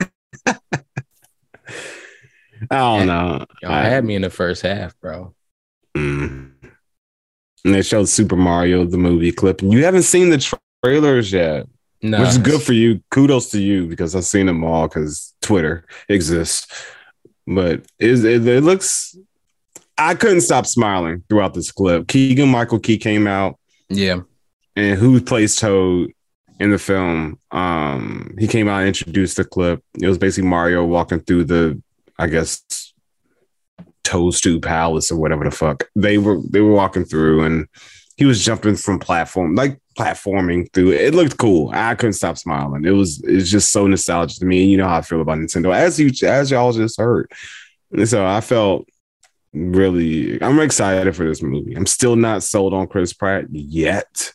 don't know. Y'all I, had me in the first half, bro. Mm. And they showed Super Mario, the movie clip, and you haven't seen the tra- trailers yet. No. Which is good for you. Kudos to you because I've seen them all because Twitter exists. But it, it, it looks, I couldn't stop smiling throughout this clip. Keegan Michael Key came out. Yeah. And who plays Toad in the film? Um, he came out and introduced the clip. It was basically Mario walking through the, I guess, Toadstool Palace or whatever the fuck. They were they were walking through and he was jumping from platform, like platforming through it. It looked cool. I couldn't stop smiling. It was it's just so nostalgic to me. And you know how I feel about Nintendo, as you as y'all just heard. And so I felt really I'm excited for this movie. I'm still not sold on Chris Pratt yet.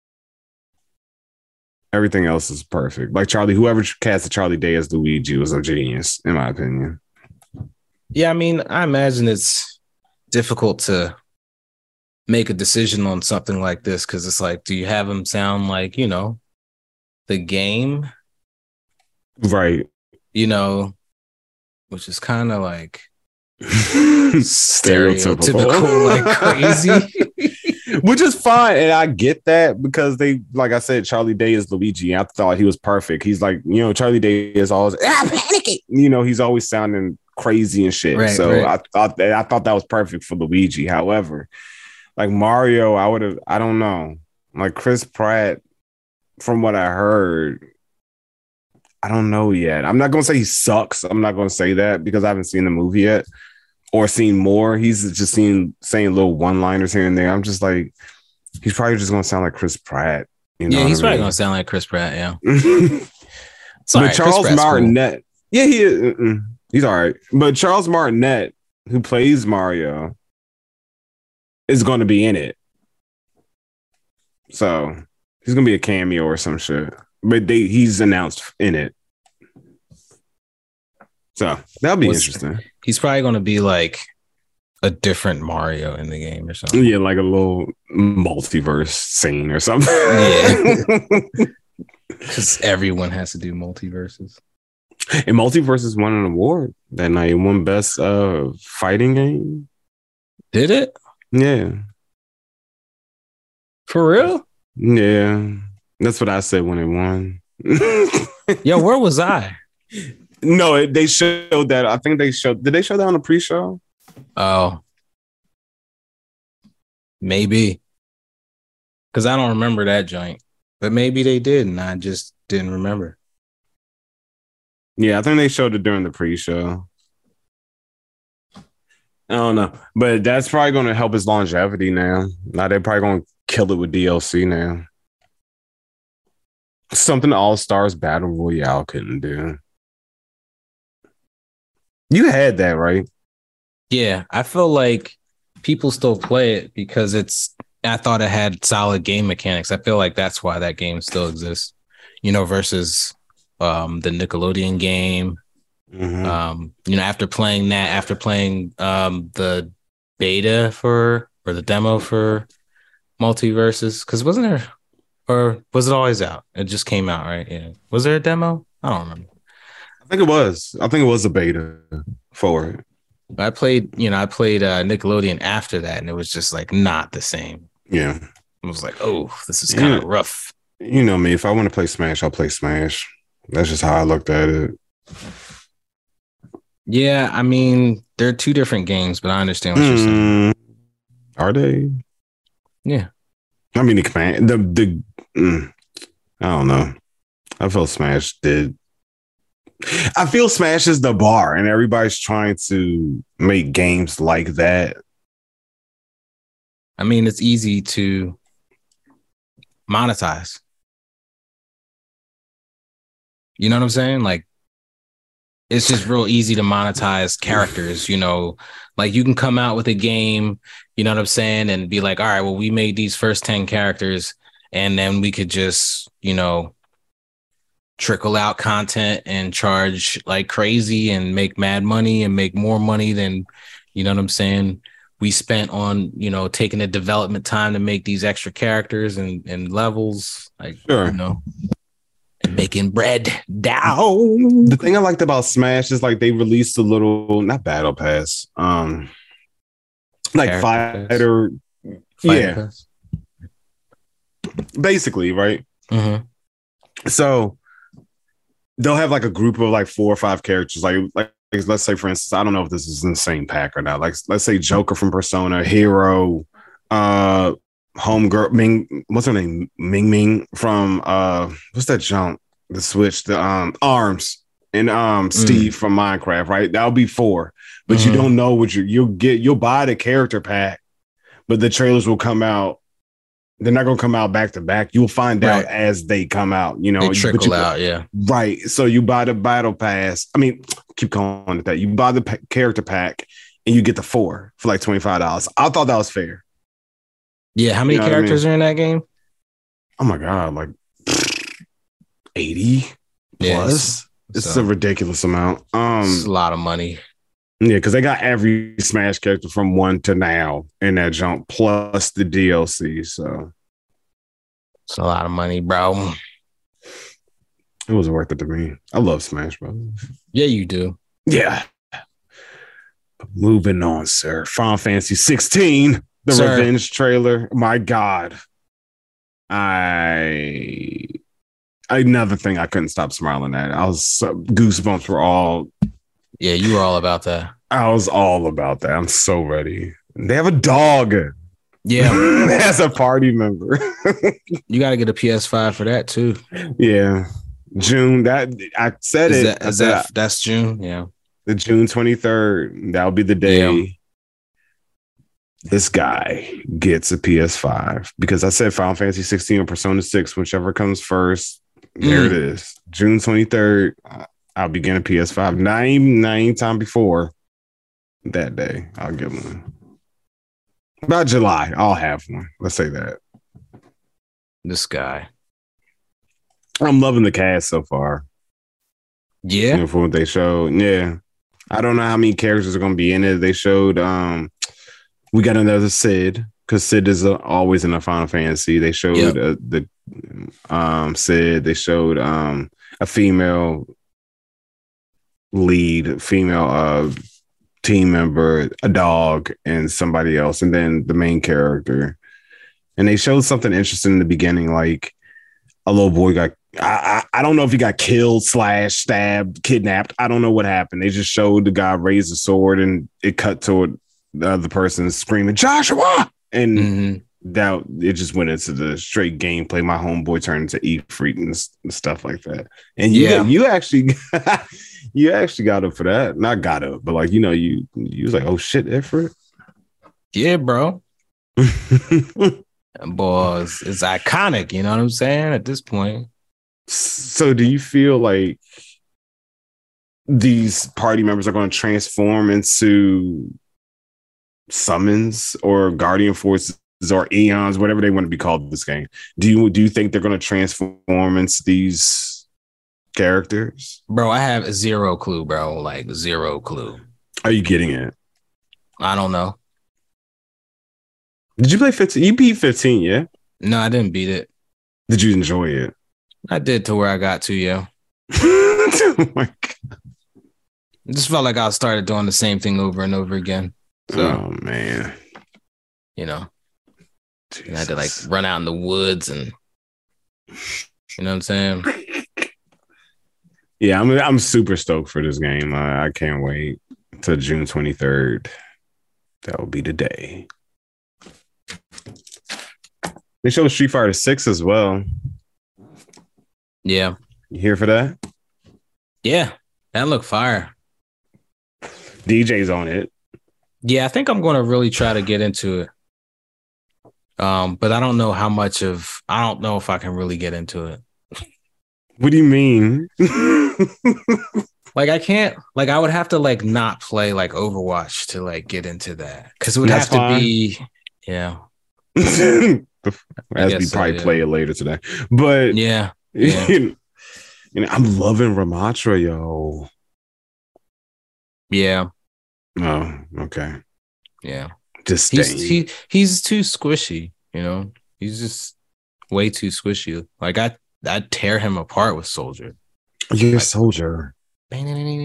Everything else is perfect. Like Charlie, whoever casted Charlie Day as Luigi was a genius, in my opinion. Yeah, I mean, I imagine it's difficult to make a decision on something like this because it's like, do you have him sound like, you know, the game? Right. You know, which is kind of like stereotypical, like crazy. Which is fine. And I get that because they, like I said, Charlie Day is Luigi. I thought he was perfect. He's like, you know, Charlie Day is always, ah, panicking. You know, he's always sounding crazy and shit. Right, so right. I thought that I thought that was perfect for Luigi. However, like Mario, I would have, I don't know. Like Chris Pratt, from what I heard, I don't know yet. I'm not gonna say he sucks. I'm not gonna say that because I haven't seen the movie yet or seen more. He's just seen saying little one-liners here and there. I'm just like, he's probably just gonna sound like Chris Pratt. You know yeah, he's I probably mean? gonna sound like Chris Pratt. Yeah. Sorry, but Charles Martinet, cool. yeah, he is. Mm-mm. He's all right. But Charles Martinet, who plays Mario, is going to be in it. So he's going to be a cameo or some shit. But they, he's announced in it. So that'll be What's, interesting. He's probably going to be like a different Mario in the game or something. Yeah, like a little multiverse scene or something. Yeah. Because everyone has to do multiverses. And Multiverses won an award that night. It won best uh, fighting game. Did it? Yeah. For real? Yeah. That's what I said when it won. Yo, where was I? No, it, they showed that. I think they showed. Did they show that on the pre-show? Oh. Maybe. Because I don't remember that joint. But maybe they did, and I just didn't remember. Yeah, I think they showed it during the pre-show. I don't know. But that's probably going to help his longevity now. Now they're probably going to kill it with D L C now. Something All-Stars Battle Royale couldn't do. You had that, right? Yeah, I feel like people still play it because it's, I thought it had solid game mechanics. I feel like that's why that game still exists, you know, versus um, the Nickelodeon game. Mm-hmm. Um, you know, after playing that, after playing um, the beta for, or the demo for Multiverses, because wasn't there, or was it always out? It just came out, right? Yeah. Was there a demo? I don't remember. I think it was. I think it was a beta for it. I played, you know, I played uh, Nickelodeon after that, and it was just like not the same. Yeah. I was like, oh, this is kind of yeah. rough. You know me. If I want to play Smash, I'll play Smash. That's just how I looked at it. Yeah, I mean, they're two different games, but I understand what mm, you're saying. Are they? Yeah. I mean, the command, the, the mm, I don't know. I felt Smash did I feel Smash is the bar, and everybody's trying to make games like that. I mean, it's easy to monetize. You know what I'm saying? Like, it's just real easy to monetize characters, you know, like you can come out with a game, you know what I'm saying? And be like, all right, well, we made these first ten characters and then we could just, you know, trickle out content and charge like crazy and make mad money and make more money than, you know what I'm saying, we spent on, you know, taking the development time to make these extra characters and, and levels, like, sure. You know, and making bread down. The thing I liked about Smash is like they released a little, not battle pass, um, like Character fighter, pass. Fighter yeah, pass. Basically, right? Mm-hmm. So they'll have like a group of like four or five characters, like like let's say, for instance, I don't know if this is in the same pack or not. Like let's say Joker from Persona, Hero, uh, Homegirl, Ming, what's her name? Ming Ming from uh, what's that jump? The Switch, the um Arms, and um Steve mm. from Minecraft, right? That'll be four, but mm-hmm. you don't know what you you'll get. You'll buy the character pack, but the trailers will come out. They're not gonna come out back to back. You'll find right. out as they come out. You know, they trickle you, out, yeah. Right. So you buy the battle pass. I mean, keep calling it that. You buy the pa- character pack, and you get the four for like twenty five dollars. I thought that was fair. Yeah. How many you know characters I mean? Are in that game? Oh my god, like eighty plus. Yeah, it's so, a ridiculous amount. Um, it's a lot of money. Yeah, because they got every Smash character from one to now in that jump, plus the D L C. So it's a lot of money, bro. It was worth it to me. I love Smash Bros. Yeah, you do. Yeah. Moving on, sir. Final Fantasy sixteen, the sir. Revenge trailer. My God. I another thing I couldn't stop smiling at. I was so, goosebumps were all. Yeah, you were all about that. I was all about that. I'm so ready. They have a dog. Yeah, as a party member. You got to get a P S five for that too. Yeah, June. That I said is it. That, is said, that that's June? Yeah, the June twenty-third. That'll be the day. Yeah. This guy gets a P S five because I said Final Fantasy sixteen or Persona six, whichever comes first. There mm. it is. June twenty-third. I'll be getting a P S five. Nine, nine time before that day, I'll get one. About July, I'll have one. Let's say that. This guy. I'm loving the cast so far. Yeah. You know, for what they showed. Yeah. I don't know how many characters are going to be in it. They showed, um, we got another Sid, because Sid is uh, always in a Final Fantasy. They showed yep. uh, the um, Sid. They showed um, a female lead, female uh, team member, a dog, and somebody else, and then the main character. And they showed something interesting in the beginning, like a little boy got, I, I, I don't know if he got killed, slashed, stabbed, kidnapped. I don't know what happened. They just showed the guy raise the sword, and it cut to the other person screaming, Joshua! And mm-hmm. that it just went into the straight gameplay. My homeboy turned into Ifrit and stuff like that. And you, yeah. you actually you actually got up for that. Not got up, but like, you know, you you was like, oh shit, Ifrit. Yeah, bro. Boy, it's, it's iconic, you know what I'm saying? At this point. So do you feel like these party members are going to transform into summons or guardian forces or eons, whatever they want to be called in this game? Do you do you think they're going to transform into these characters? Bro, I have zero clue, bro. Like zero clue. Are you getting it? I don't know. Did you play fifteen? You beat fifteen, yeah? No, I didn't beat it. Did you enjoy it? I did to where I got to, yeah. Oh my God. It just felt like I started doing the same thing over and over again. So, oh man, you know, I had to like run out in the woods and, you know what I'm saying? Yeah, I'm I'm super stoked for this game. I, I can't wait till June twenty-third. That will be the day. They showed Street Fighter six as well. Yeah, you here for that? Yeah, That looked fire. D J's on it. Yeah, I think I'm going to really try to get into it. Um, but I don't know how much of I don't know if I can really get into it. What do you mean? Like I can't like I would have to like not play like Overwatch to like get into that because it would That's have to fine. be yeah. As we so, probably yeah. play it later today, but yeah, yeah. you know, I'm loving Ramattra, yo. Yeah. Oh, okay. Yeah. Just he's he he's too squishy, you know. He's just way too squishy. Like I I'd tear him apart with Soldier. You're like, a soldier. Yeah,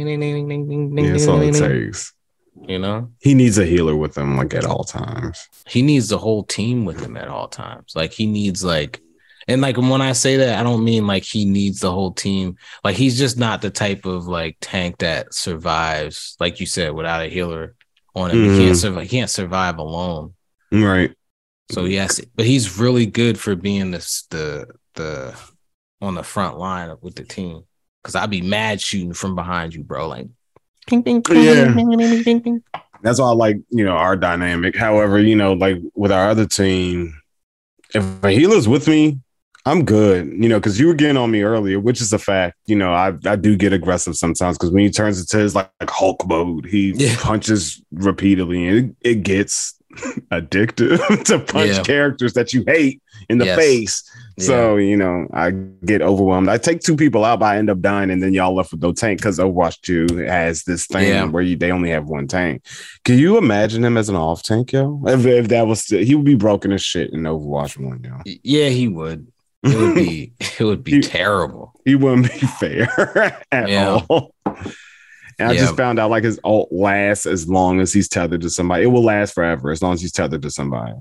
that's all it takes. You know, he needs a healer with him like at all times. He needs the whole team with him at all times. Like he needs like, and like when I say that, I don't mean like he needs the whole team. Like he's just not the type of like tank that survives, like you said, without a healer on him. Mm. He can't survive. He can't survive alone. Right. So yes, but he's really good for being this the the on the front line with the team. Cause I'd be mad shooting from behind you, bro. Like, ding, ding, ding, yeah. Ding, ding, ding, ding, ding. That's why I like, you know, our dynamic. However, you know, like with our other team, if a healer's with me, I'm good. You know, because you were getting on me earlier, which is a fact. You know, I I do get aggressive sometimes because when he turns into his like, like Hulk mode, he yeah. punches repeatedly, and it, it gets addictive to punch yeah. characters that you hate in the yes. face. Yeah. So, you know, I get overwhelmed. I take two people out, but I end up dying, and then y'all left with no tank because Overwatch two has this thing yeah. where you, they only have one tank. Can you imagine him as an off tank, yo? If, if that was, still, he would be broken as shit in Overwatch one, yo. Yeah, he would. It would be, it would be he, terrible. He wouldn't be fair at yeah. all. And I yeah. just found out like his ult lasts as long as he's tethered to somebody. It will last forever as long as he's tethered to somebody.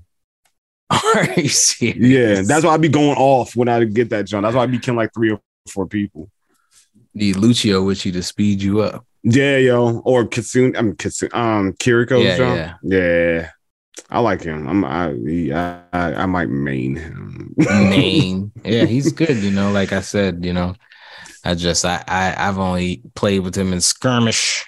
Are you serious? Yeah, that's why I'd be going off when I get that jump. That's why I'd be killing like three or four people. Need Lucio with you to speed you up. Yeah, yo. Or Kitsune. I'm Kitsune. Um, Kiriko's yeah, jump. Yeah. yeah. I like him. I'm I I I might main him. Main. Yeah, he's good, you know, like I said, you know. I just I, I I've only played with him in skirmish.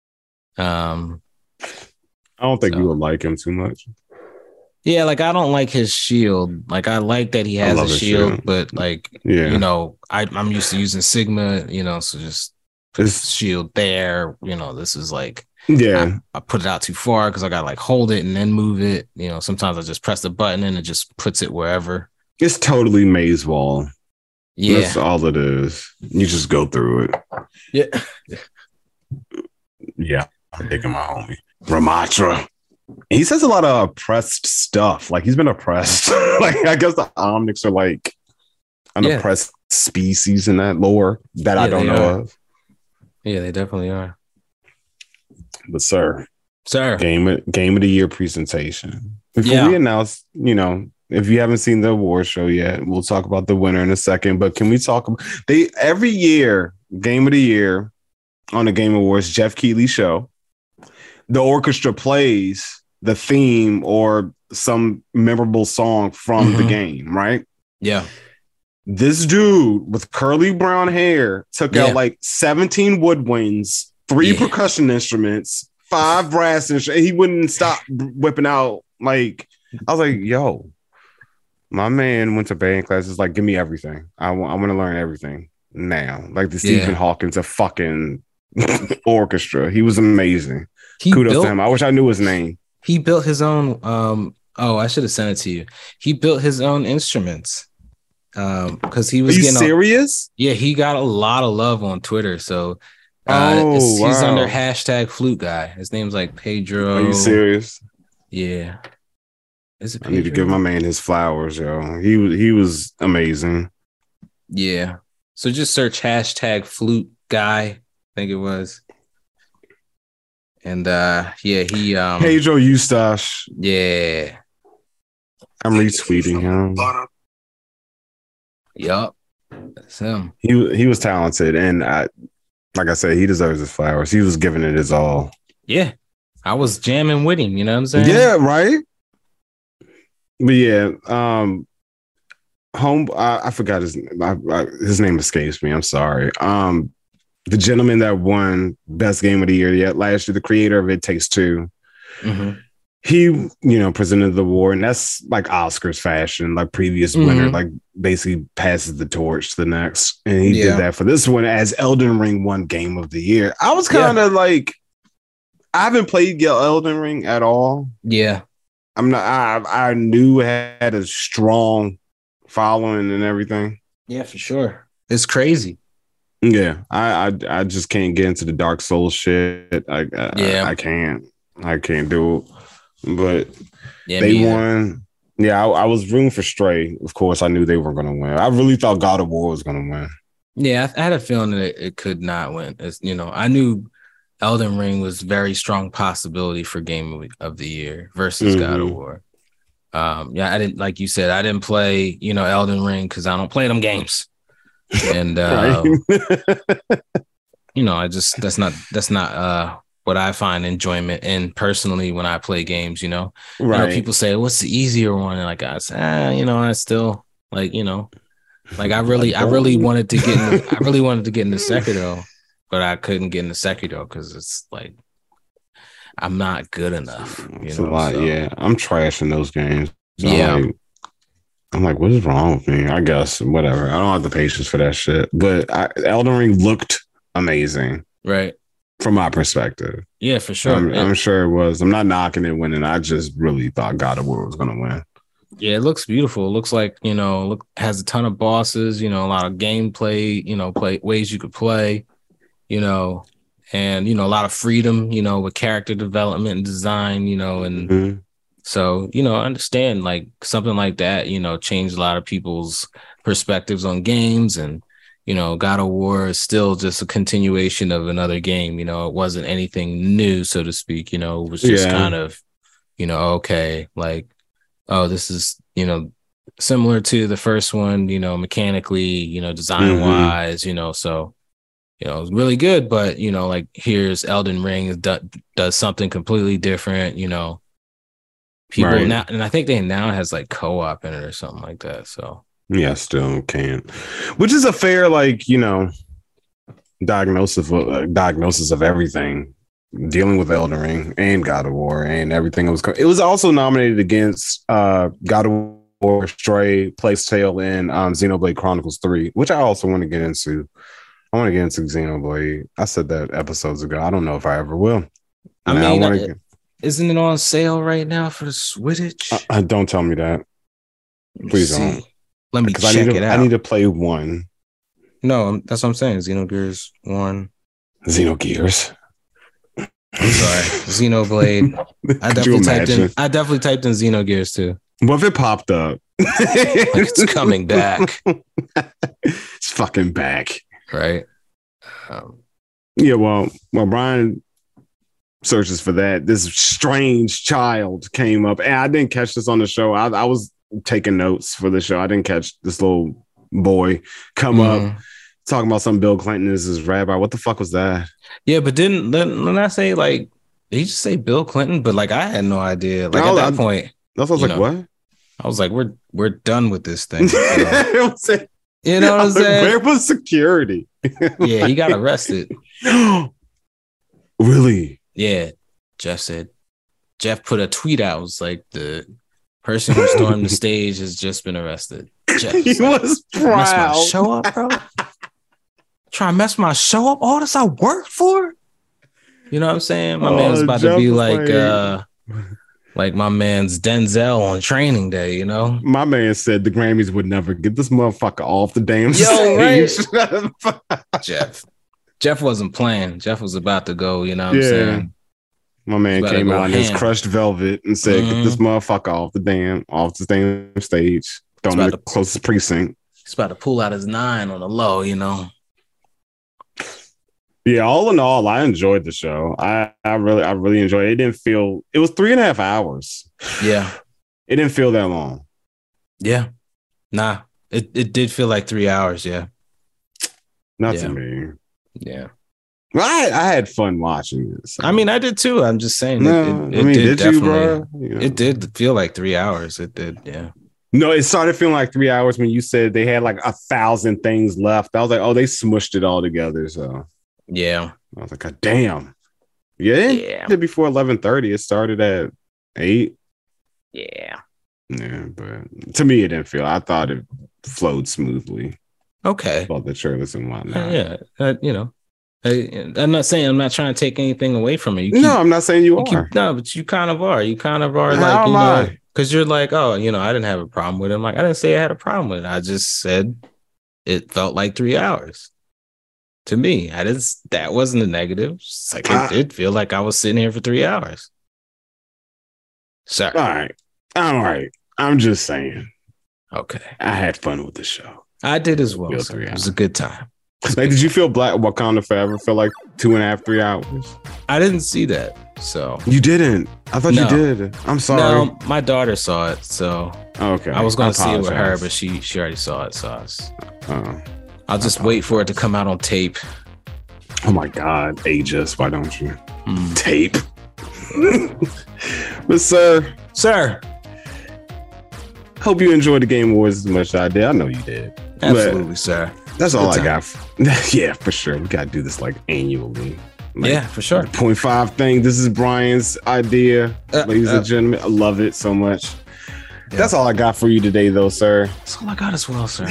Um I don't think so. You would like him too much. Yeah, like I don't like his shield. Like I like that he has a shield, shield, but like yeah. you know, I, I'm used to using Sigma, you know, so just put the shield there. You know, this is like yeah, I, I put it out too far because I gotta like hold it and then move it. You know, sometimes I just press the button and it just puts it wherever. It's totally maze wall. Yeah, that's all it is. You just go through it. Yeah, yeah. I'm taking my homie Ramattra. He says a lot of oppressed stuff. Like he's been oppressed. Like I guess the Omnics are like an yeah. oppressed species in that lore that yeah, I don't know are. of. Yeah, they definitely are. But sir, sir, game of, game of the year presentation. Before yeah. we announce, you know, if you haven't seen the award show yet, we'll talk about the winner in a second. But can we talk about they every year game of the year on the Game Awards Jeff Keighley show? The orchestra plays the theme or some memorable song from mm-hmm. the game, right? Yeah. This dude with curly brown hair took yeah. out like seventeen woodwinds, three yeah. percussion instruments, five brass instruments. He wouldn't stop whipping out. Like, I was like, yo, my man went to band classes. Like, give me everything. I want, I want to learn everything now. Like the Stephen yeah. Hawkins of fucking orchestra. He was amazing. He Kudos built, to him. I wish I knew his name. He built his own. Um, oh, I should have sent it to you. He built his own instruments. Um, because he was Are you getting serious? A, yeah, he got a lot of love on Twitter. So, uh, oh, wow. he's under hashtag flute guy. His name's like Pedro. Are you serious? Yeah. Is it Pedro? I need to give my man his flowers, yo. He was he was amazing. Yeah. So just search hashtag flute guy. I think it was. And uh yeah, he um Pedro Eustache. Yeah. I'm retweeting him. Yup. That's him. He he was talented, and I like I said, he deserves his flowers. He was giving it his all. Yeah. I was jamming with him, you know what I'm saying? Yeah, right. But yeah, um home I, I forgot his I, I, his name escapes me. I'm sorry. Um the gentleman that won best game of the year yet last year, the creator of It Takes Two. Mm-hmm. He, you know, presented the award, and that's like Oscars fashion, like previous mm-hmm. winner, like basically passes the torch to the next. And he yeah. did that for this one as Elden Ring won Game of the Year. I was kind of yeah. like, I haven't played Elden Ring at all. Yeah. I'm not, I, I knew it had a strong following and everything. Yeah, for sure. It's crazy. Yeah. I, I, I just can't get into the Dark Souls shit. I, I, yeah. I, I can't. I can't do it. But yeah, they won. Yeah, I, I was rooting for Stray. Of course, I knew they were going to win. I really thought God of War was going to win. Yeah, I, I had a feeling that it, it could not win. It's, you know, I knew Elden Ring was very strong possibility for Game of the Year versus mm-hmm. God of War. Um, yeah, I didn't, like you said, I didn't play, you know, Elden Ring because I don't play them games. And, uh, you know, I just, that's not, that's not, uh, what I find enjoyment in personally when I play games, you know, right. You know, people say, what's the easier one? And like, I say, ah, you know, I still like, you know, like I really, I really wanted to get, in, I really wanted to get into Sekiro, but I couldn't get into Sekiro because it's like, I'm not good enough. You it's know, a lot. So. Yeah. I'm trashing those games. So yeah. I'm like, I'm like, what is wrong with me? I guess, whatever. I don't have the patience for that shit, but I, Elden Ring looked amazing. Right. From my perspective. Yeah, for sure. I'm, I'm sure it was. I'm not knocking it winning. I just really thought God of War was going to win. Yeah, it looks beautiful. It looks like, you know, look has a ton of bosses, you know, a lot of gameplay, you know, play ways you could play, you know, and, you know, a lot of freedom, you know, with character development and design, you know, and mm-hmm. so, you know, I understand like something like that, you know, changed a lot of people's perspectives on games. And you know, God of War is still just a continuation of another game. You know, it wasn't anything new, so to speak. You know, it was just yeah. kind of, you know, okay, like, oh, this is, you know, similar to the first one, you know, mechanically, you know, design wise, mm-hmm. you know, so, you know, it's really good. But, you know, like here's Elden Ring do, does something completely different, you know, people right. now. And I think they now has like co-op in it or something like that. So. Yeah, still can't. Which is a fair, like, you know, diagnosis of, uh, diagnosis of everything. Dealing with Elden Ring and God of War and everything. It was it was also nominated against uh, God of War, Stray, Plague Tale, and um, Xenoblade Chronicles three, which I also want to get into. I want to get into Xenoblade. I said that episodes ago. I don't know if I ever will. I and mean, I get... isn't it on sale right now for the Switch? Uh, uh, don't tell me that. Please see. don't. Let me check I need to, it out. I need to play one. No, that's what I'm saying. Xenogears one. Xenogears. I'm sorry. Xenoblade. I definitely typed in I definitely typed in Xenogears too. What if it popped up? Like it's coming back. It's fucking back. Right. Um, yeah, well, well, Brian searches for that. This strange child came up. And I didn't catch this on the show. I, I was taking notes for the show. I didn't catch this little boy come mm. up talking about some Bill Clinton is his rabbi. What the fuck was that? Yeah, but didn't didn't I say like did he just say Bill Clinton? But like I had no idea. Like no, at that I, point, that's what I was like, know, what? I was like, we're we're done with this thing. So. You know what I'm saying? Where was security? Yeah, he got arrested. Really? Yeah. Jeff said. Jeff put a tweet out. It was like the person who stormed the stage has just been arrested. Jeff was he like, was proud. Mess my show up, bro. Trying to mess my show up. All this I worked for. You know what I'm saying? My oh, man was about Jeff to be like, like uh, like my man's Denzel on Training Day. You know, my man said the Grammys would never get this motherfucker off the damn Yo, stage. Right? Jeff, Jeff wasn't playing. Jeff was about to go. You know what yeah. I'm saying? My man came on his crushed velvet and said, mm-hmm. "Get this motherfucker off the damn, off the damn stage. Throw him in the to, closest precinct." He's about to pull out his nine on the low. You know. Yeah, all in all, I enjoyed the show. I, I really, I really enjoyed it. It didn't feel, it was three and a half hours. Yeah. It didn't feel that long. Yeah. Nah, it, it did feel like three hours. Yeah. Not yeah. to me. Yeah. Well, I, I had fun watching it. So. I mean, I did too. I'm just saying. No, it, it, I mean, it did, did you, bro? You know. It did feel like three hours. It did. Yeah. No, it started feeling like three hours when you said they had like a thousand things left. I was like, oh, they smushed it all together. So. Yeah. I was like, God damn. Yeah. Yeah. It did before eleven thirty. It started at eight. Yeah. Yeah, but to me, it didn't feel. I thought it flowed smoothly. Okay. About the trailers and whatnot. Uh, yeah. Uh, you know, I, I'm not saying I'm not trying to take anything away from it. You keep, no, I'm not saying you, you are. Keep, no, but you kind of are. You kind of are. How like, you am know, because you're like, oh, you know, I didn't have a problem with it. I'm like, I didn't say I had a problem with it. I just said it felt like three hours to me. I didn't. That wasn't a negative. It's like I, it did feel like I was sitting here for three hours. Sorry. All right. All right. I'm just saying. Okay. I had fun with the show. I did as well. So it was a good time. Like, did you feel Black Wakanda Forever feel like two and a half, three hours? I didn't see that. So you didn't? I thought no. you did. I'm sorry. No, my daughter saw it. So okay. I was going to see it with her, but she she already saw it. So I was, uh, I'll just wait for it to come out on tape. Oh my God, Aegis, why don't you? Mm. Tape. But sir, sir, hope you enjoyed the Game Awards as much as I did. I know you did. Absolutely, sir. That's all I got. Yeah, for sure. We got to do this like annually. Like, yeah, for sure. Point five thing. This is Brian's idea, uh, ladies uh, and gentlemen. I love it so much. Yeah. That's all I got for you today, though, sir. That's all I got as well, sir.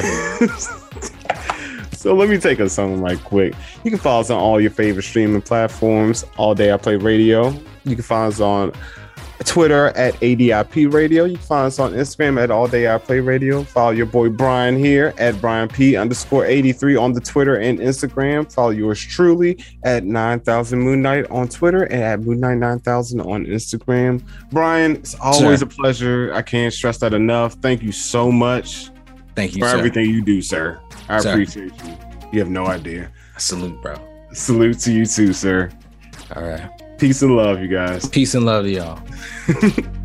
So let me take us something right quick. You can follow us on all your favorite streaming platforms. All Day I Play Radio. You can find us on Twitter at A D I P Radio. You can find us on Instagram at All Day I Play Radio. Follow your boy Brian here at Brian P underscore eighty-three on the Twitter and Instagram. Follow yours truly at nine thousand Moon Knight on Twitter and at Moon Knight nine thousand on Instagram. Brian, it's always sir. a pleasure. I can't stress that enough. Thank you so much. Thank you for sir. everything you do, sir. I sir. appreciate you. You have no idea. Salute, bro. Salute to you too, sir. All right. Peace and love, you guys. Peace and love to y'all.